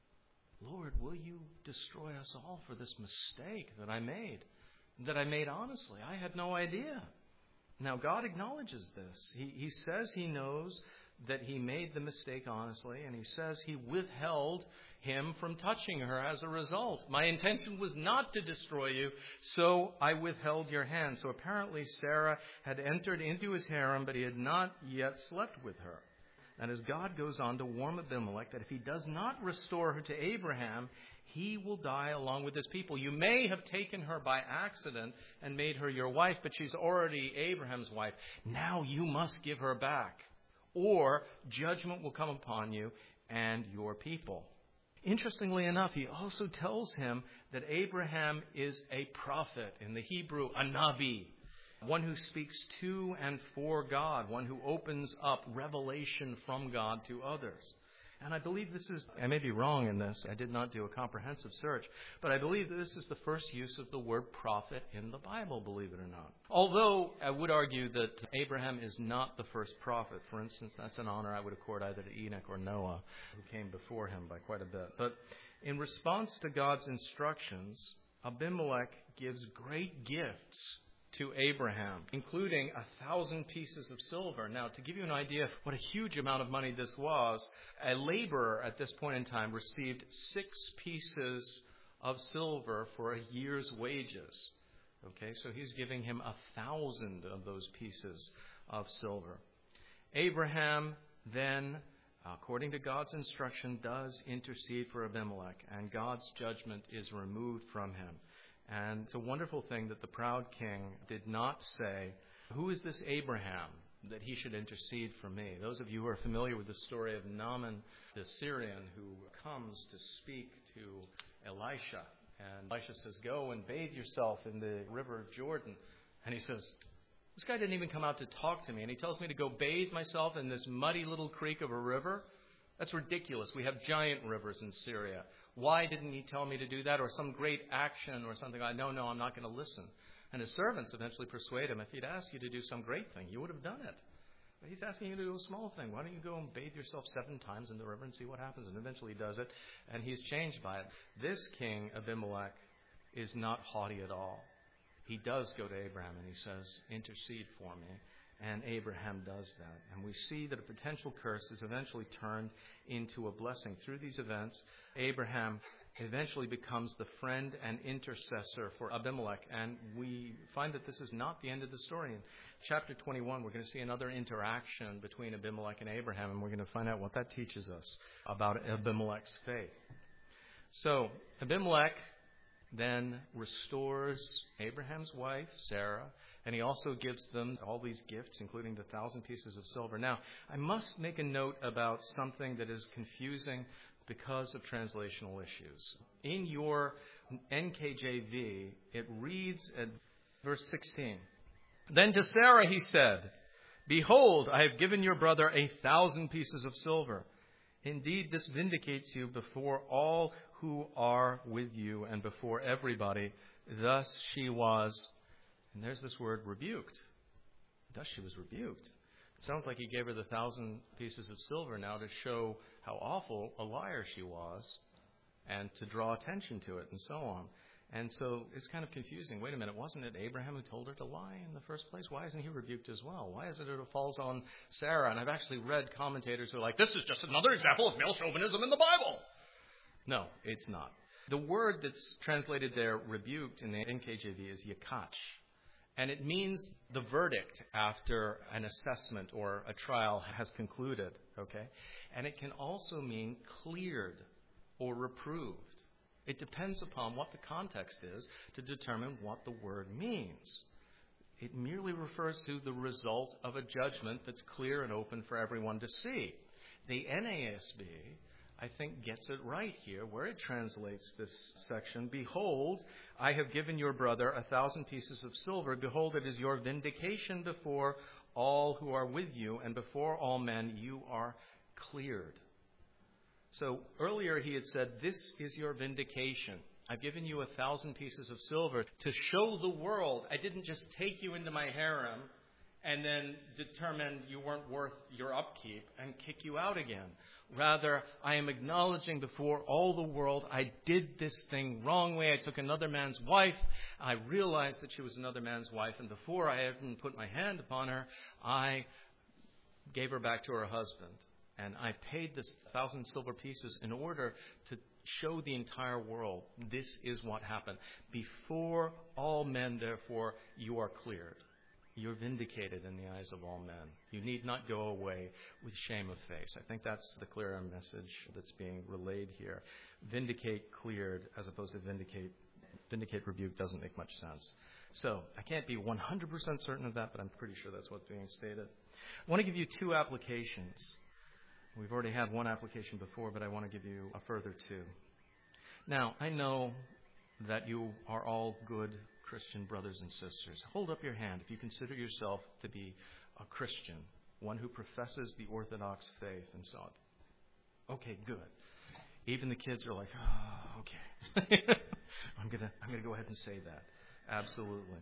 Lord, will you destroy us all for this mistake that I made, that I made honestly? I had no idea. Now, God acknowledges this. He, he says he knows that he made the mistake honestly, and he says he withheld him from touching her as a result. My intention was not to destroy you, so I withheld your hand. So apparently Sarah had entered into his harem, but he had not yet slept with her. And as God goes on to warn Abimelech that if he does not restore her to Abraham, he will die along with his people. You may have taken her by accident and made her your wife, but she's already Abraham's wife. Now you must give her back, or judgment will come upon you and your people. Interestingly enough, he also tells him that Abraham is a prophet. In the Hebrew, a nabi, one who speaks to and for God, one who opens up revelation from God to others. And I believe this is, I may be wrong in this, I did not do a comprehensive search, but I believe that this is the first use of the word prophet in the Bible, believe it or not. Although I would argue that Abraham is not the first prophet. For instance, that's an honor I would accord either to Enoch or Noah, who came before him by quite a bit. But In response to God's instructions, Abimelech gives great gifts to Abraham, including a thousand pieces of silver. Now, to give you an idea of what a huge amount of money this was, a laborer at this point in time received six pieces of silver for a year's wages. Okay, so he's giving him a thousand of those pieces of silver. Abraham then, according to God's instruction, does intercede for Abimelech, and God's judgment is removed from him. And it's a wonderful thing that the proud king did not say, "Who is this Abraham that he should intercede for me?" Those of you who are familiar with the story of Naaman the Syrian, who comes to speak to Elisha, and Elisha says, "Go and bathe yourself in the river of Jordan." And he says, "This guy didn't even come out to talk to me, and he tells me to go bathe myself in this muddy little creek of a river? That's ridiculous. We have giant rivers in Syria. Why didn't he tell me to do that?" Or some great action or something like, "No, no, I'm not going to listen." And his servants eventually persuade him, "If he'd asked you to do some great thing, you would have done it. But he's asking you to do a small thing. Why don't you go and bathe yourself seven times in the river and see what happens?" And eventually he does it, and he's changed by it. This king, Abimelech, is not haughty at all. He does go to Abraham and he says, "Intercede for me." And Abraham does that. And we see that a potential curse is eventually turned into a blessing. Through these events, Abraham eventually becomes the friend and intercessor for Abimelech. And we find that this is not the end of the story. In chapter twenty-one, we're going to see another interaction between Abimelech and Abraham, and we're going to find out what that teaches us about Abimelech's faith. So, Abimelech then restores Abraham's wife, Sarah, and he also gives them all these gifts, including the thousand pieces of silver. Now, I must make a note about something that is confusing because of translational issues. In your N K J V, it reads at verse sixteen, "Then to Sarah he said, 'Behold, I have given your brother a thousand pieces of silver. Indeed, this vindicates you before all who are with you and before everybody.' Thus she was," and there's this word, "rebuked." Thus she was rebuked. It sounds like he gave her the thousand pieces of silver now to show how awful a liar she was and to draw attention to it and so on. And so it's kind of confusing. Wait a minute, wasn't it Abraham who told her to lie in the first place? Why isn't he rebuked as well? Why is it that it falls on Sarah? And I've actually read commentators who are like, "This is just another example of male chauvinism in the Bible." No, it's not. The word that's translated there, rebuked, in the N K J V is yakach. And it means the verdict after an assessment or a trial has concluded, okay? And it can also mean cleared or reproved. It depends upon what the context is to determine what the word means. It merely refers to the result of a judgment that's clear and open for everyone to see. The N A S B, I think, gets it right here, where it translates this section. "Behold, I have given your brother a thousand pieces of silver. Behold, it is your vindication before all who are with you, and before all men you are cleared." So earlier he had said, "This is your vindication. I've given you a thousand pieces of silver to show the world I didn't just take you into my harem and then determine you weren't worth your upkeep and kick you out again. Rather, I am acknowledging before all the world I did this thing wrong way. I took another man's wife. I realized that she was another man's wife. And before I even put my hand upon her, I gave her back to her husband. And I paid this thousand silver pieces in order to show the entire world this is what happened. Before all men, therefore, you are cleared. You're vindicated in the eyes of all men. You need not go away with shame of face." I think that's the clearer message that's being relayed here. Vindicate cleared as opposed to vindicate. Vindicate rebuke doesn't make much sense. So I can't be one hundred percent certain of that, but I'm pretty sure that's what's being stated. I want to give you two applications. We've already had one application before, but I want to give you a further two. Now, I know that you are all good Christian brothers and sisters. Hold up your hand if you consider yourself to be a Christian, one who professes the Orthodox faith and so on. Okay, good. Even the kids are like, "Oh, okay." I'm gonna, I'm gonna go ahead and say that. Absolutely.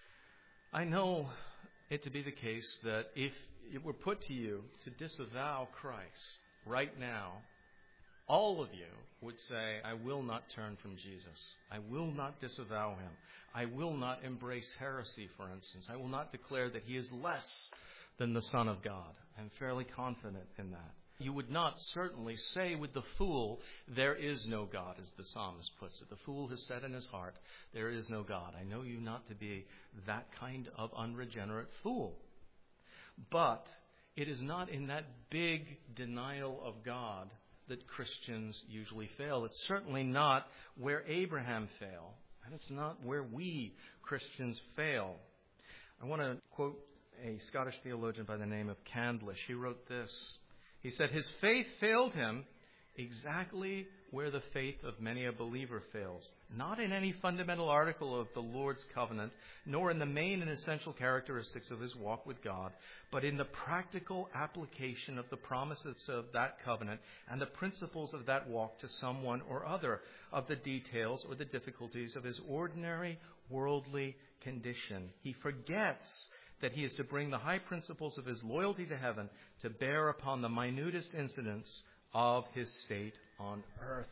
I know it to be the case that if it were put to you to disavow Christ right now, all of you would say, I will not turn from Jesus. I will not disavow him. I will not embrace heresy, for instance. I will not declare that he is less than the Son of God. I'm fairly confident in that. You would not certainly say with the fool, there is no God, as the psalmist puts it. The fool has said in his heart, there is no God. I know you not to be that kind of unregenerate fool. But it is not in that big denial of God that Christians usually fail. It's certainly not where Abraham failed, and it's not where we Christians fail. I want to quote a Scottish theologian by the name of Candlish. He wrote this. He said, his faith failed him exactly where the faith of many a believer fails. Not in any fundamental article of the Lord's covenant, nor in the main and essential characteristics of his walk with God, but in the practical application of the promises of that covenant and the principles of that walk to someone or other, of the details or the difficulties of his ordinary worldly condition. He forgets that he is to bring the high principles of his loyalty to heaven to bear upon the minutest incidents of his state on earth.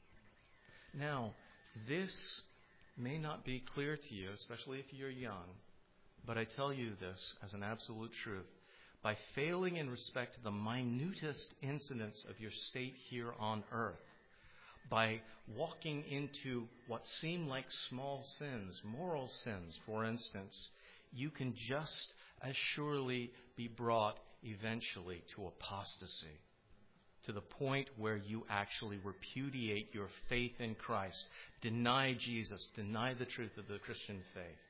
Now, this may not be clear to you, especially if you're young, but I tell you this as an absolute truth. By failing in respect to the minutest incidents of your state here on earth, by walking into what seem like small sins, moral sins, for instance, you can just as surely be brought eventually to apostasy, to the point where you actually repudiate your faith in Christ, deny Jesus, deny the truth of the Christian faith.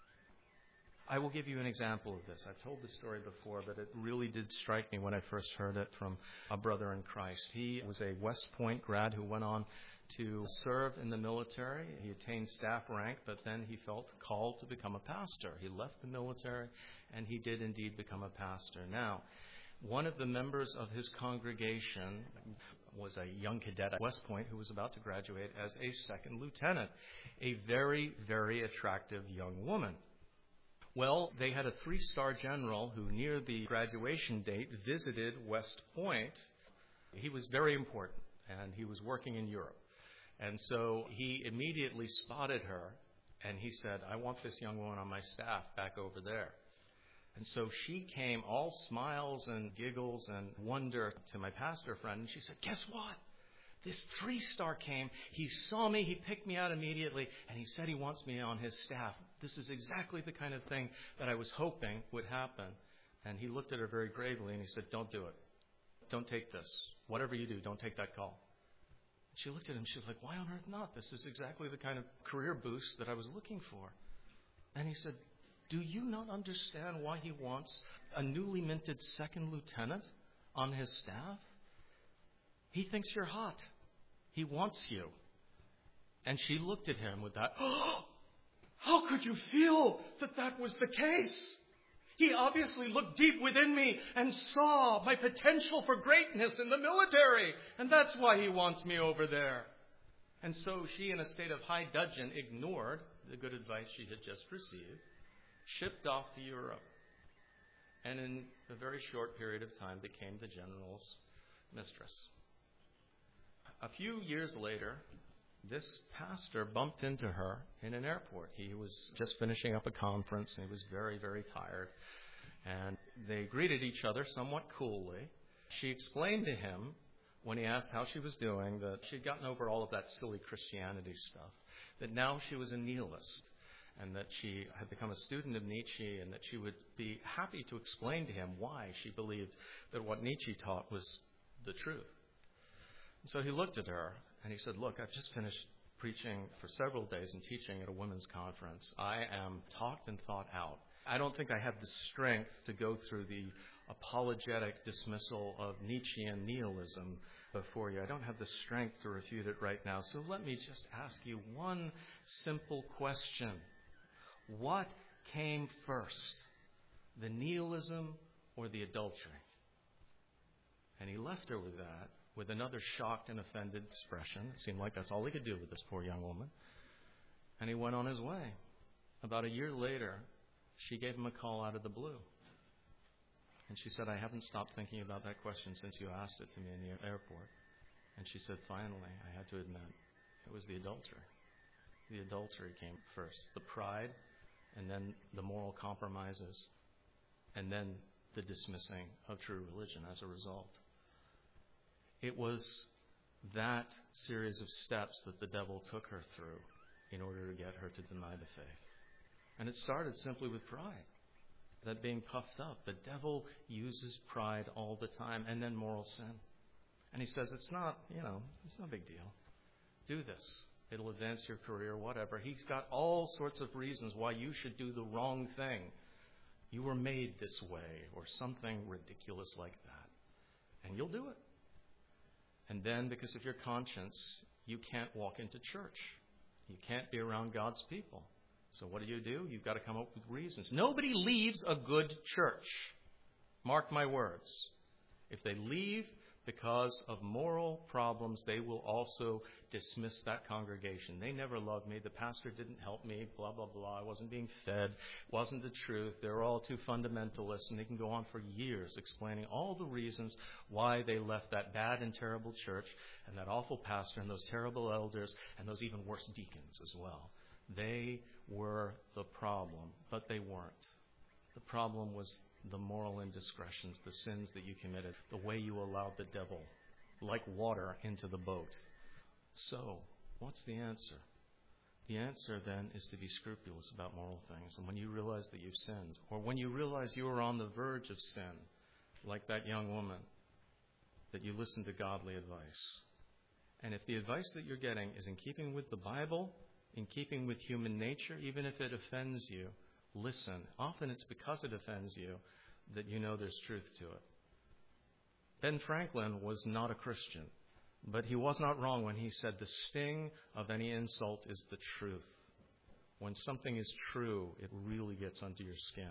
I will give you an example of this. I've told this story before, but it really did strike me when I first heard it from a brother in Christ. He was a West Point grad who went on to serve in the military. He attained staff rank, but then he felt called to become a pastor. He left the military, and he did indeed become a pastor. Now, one of the members of his congregation was a young cadet at West Point who was about to graduate as a second lieutenant, a very, very attractive young woman. Well, they had a three-star general who, near the graduation date, visited West Point. He was very important, and he was working in Europe. And so he immediately spotted her, and he said, I want this young woman on my staff back over there. And so she came all smiles and giggles and wonder to my pastor friend, and she said, guess what? This three-star came, he saw me, he picked me out immediately, and he said he wants me on his staff. This is exactly the kind of thing that I was hoping would happen. And he looked at her very gravely, and he said, don't do it. Don't take this. Whatever you do, don't take that call. She looked at him. She was like, why on earth not? This is exactly the kind of career boost that I was looking for. And he said, do you not understand why he wants a newly minted second lieutenant on his staff? He thinks you're hot. He wants you. And she looked at him with that, oh, how could you feel that that was the case? He obviously looked deep within me and saw my potential for greatness in the military. And that's why he wants me over there. And so she, in a state of high dudgeon, ignored the good advice she had just received, shipped off to Europe, and in a very short period of time became the general's mistress. A few years later, this pastor bumped into her in an airport. He was just finishing up a conference, and he was very, very tired. And they greeted each other somewhat coolly. She explained to him, when he asked how she was doing, that she'd gotten over all of that silly Christianity stuff, that now she was a nihilist, and that she had become a student of Nietzsche, and that she would be happy to explain to him why she believed that what Nietzsche taught was the truth. And so he looked at her, and he said, look, I've just finished preaching for several days and teaching at a women's conference. I am talked and thought out. I don't think I have the strength to go through the apologetic dismissal of Nietzschean nihilism before you. I don't have the strength to refute it right now. So let me just ask you one simple question. What came first, the nihilism or the adultery? And he left her with that, with another shocked and offended expression. It seemed like that's all he could do with this poor young woman. And he went on his way. About a year later, she gave him a call out of the blue. And she said, I haven't stopped thinking about that question since you asked it to me in the airport. And she said, finally, I had to admit, it was the adultery. The adultery came first. The pride, and then the moral compromises, and then the dismissing of true religion as a result. It was that series of steps that the devil took her through in order to get her to deny the faith. And it started simply with pride, that being puffed up. The devil uses pride all the time, and then moral sin. And he says, it's not, you know, it's no big deal. Do this. It'll advance your career, whatever. He's got all sorts of reasons why you should do the wrong thing. You were made this way, or something ridiculous like that. And you'll do it. And then, because of your conscience, you can't walk into church. You can't be around God's people. So what do you do? You've got to come up with reasons. Nobody leaves a good church. Mark my words. If they leave because of moral problems, they will also dismiss that congregation. They never loved me. The pastor didn't help me. Blah, blah, blah. I wasn't being fed. Wasn't the truth. They're all too fundamentalists. And they can go on for years explaining all the reasons why they left that bad and terrible church and that awful pastor and those terrible elders and those even worse deacons as well. They were the problem, but they weren't. The problem was the moral indiscretions, the sins that you committed, the way you allowed the devil, like water, into the boat. So, what's the answer? The answer then is to be scrupulous about moral things. And when you realize that you've sinned, or when you realize you are on the verge of sin, like that young woman, that you listen to godly advice. And if the advice that you're getting is in keeping with the Bible, in keeping with human nature, even if it offends you, listen. Often it's because it offends you that you know there's truth to it. Ben Franklin was not a Christian, but he was not wrong when he said the sting of any insult is the truth. When something is true, it really gets under your skin.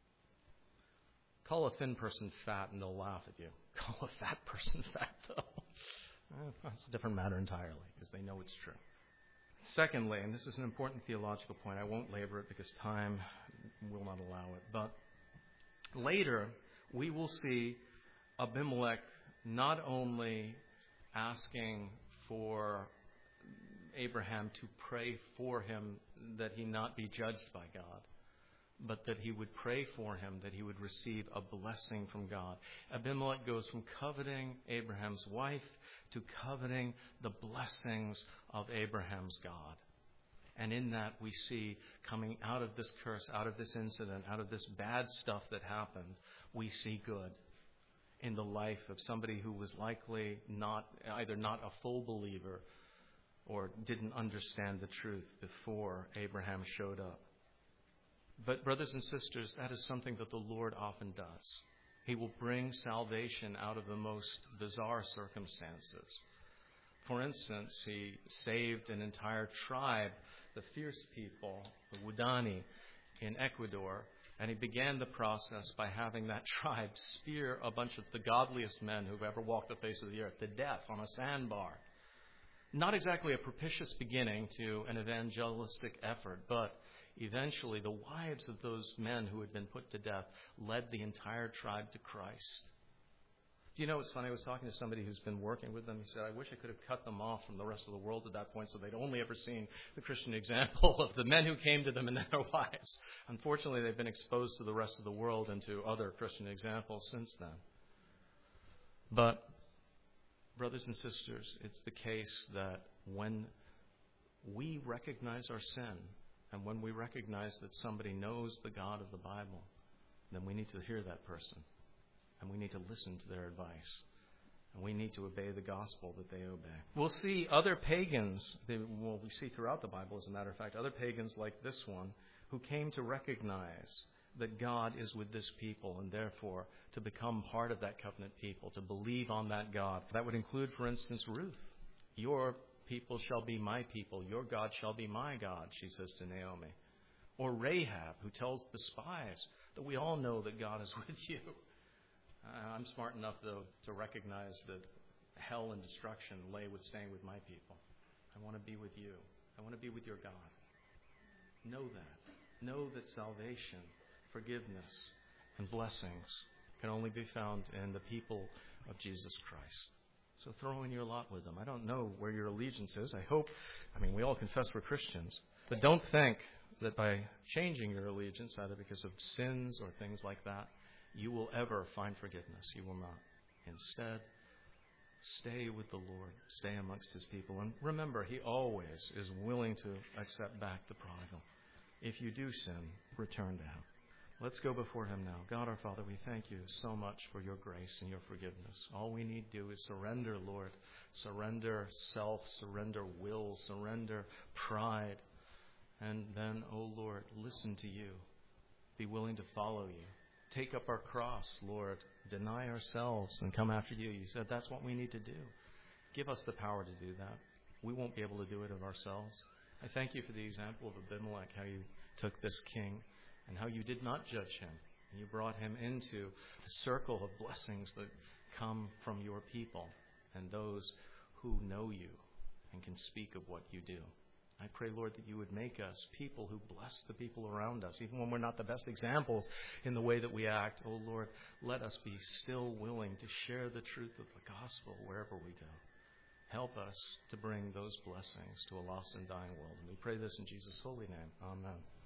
Call a thin person fat and they'll laugh at you. Call a fat person fat, though. Eh, that's a different matter entirely, because they know it's true. Secondly, and this is an important theological point, I won't labor it because time will not allow it, but later we will see Abimelech not only asking for Abraham to pray for him that he not be judged by God, but that he would pray for him, that he would receive a blessing from God. Abimelech goes from coveting Abraham's wife to coveting the blessings of Abraham's God. And in that we see, coming out of this curse, out of this incident, out of this bad stuff that happened, we see good in the life of somebody who was likely not either not a full believer or didn't understand the truth before Abraham showed up. But brothers and sisters, that is something that the Lord often does. He will bring salvation out of the most bizarre circumstances. For instance, he saved an entire tribe, the fierce people, the Wudani, in Ecuador, and he began the process by having that tribe spear a bunch of the godliest men who've ever walked the face of the earth to death on a sandbar. Not exactly a propitious beginning to an evangelistic effort, but eventually the wives of those men who had been put to death led the entire tribe to Christ. Do you know what's funny? I was talking to somebody who's been working with them. He said, I wish I could have cut them off from the rest of the world at that point so they'd only ever seen the Christian example of the men who came to them and their wives. Unfortunately, they've been exposed to the rest of the world and to other Christian examples since then. But, brothers and sisters, it's the case that when we recognize our sin, and when we recognize that somebody knows the God of the Bible, then we need to hear that person. And we need to listen to their advice. And we need to obey the gospel that they obey. We'll see other pagans, they, well, we see throughout the Bible, as a matter of fact, other pagans like this one, who came to recognize that God is with this people, and therefore to become part of that covenant people, to believe on that God. That would include, for instance, Ruth. Your people shall be my people. Your God shall be my God, she says to Naomi. Or Rahab, who tells the spies that we all know that God is with you. Uh, I'm smart enough, though, to recognize that hell and destruction lay with staying with my people. I want to be with you. I want to be with your God. Know that. Know that salvation, forgiveness, and blessings can only be found in the people of Jesus Christ. So throw in your lot with them. I don't know where your allegiance is. I hope, I mean, we all confess we're Christians. But don't think that by changing your allegiance, either because of sins or things like that, you will ever find forgiveness. You will not. Instead, stay with the Lord. Stay amongst his people. And remember, he always is willing to accept back the prodigal. If you do sin, return to him. Let's go before him now. God our Father, we thank you so much for your grace and your forgiveness. All we need to do is surrender, Lord. Surrender self, surrender will, surrender pride. And then, oh Lord, listen to you. Be willing to follow you. Take up our cross, Lord. Deny ourselves and come after you. You said that's what we need to do. Give us the power to do that. We won't be able to do it of ourselves. I thank you for the example of Abimelech, how you took this king and how you did not judge him. And you brought him into the circle of blessings that come from your people and those who know you and can speak of what you do. I pray, Lord, that you would make us people who bless the people around us, even when we're not the best examples in the way that we act. Oh, Lord, let us be still willing to share the truth of the gospel wherever we go. Help us to bring those blessings to a lost and dying world. And we pray this in Jesus' holy name. Amen.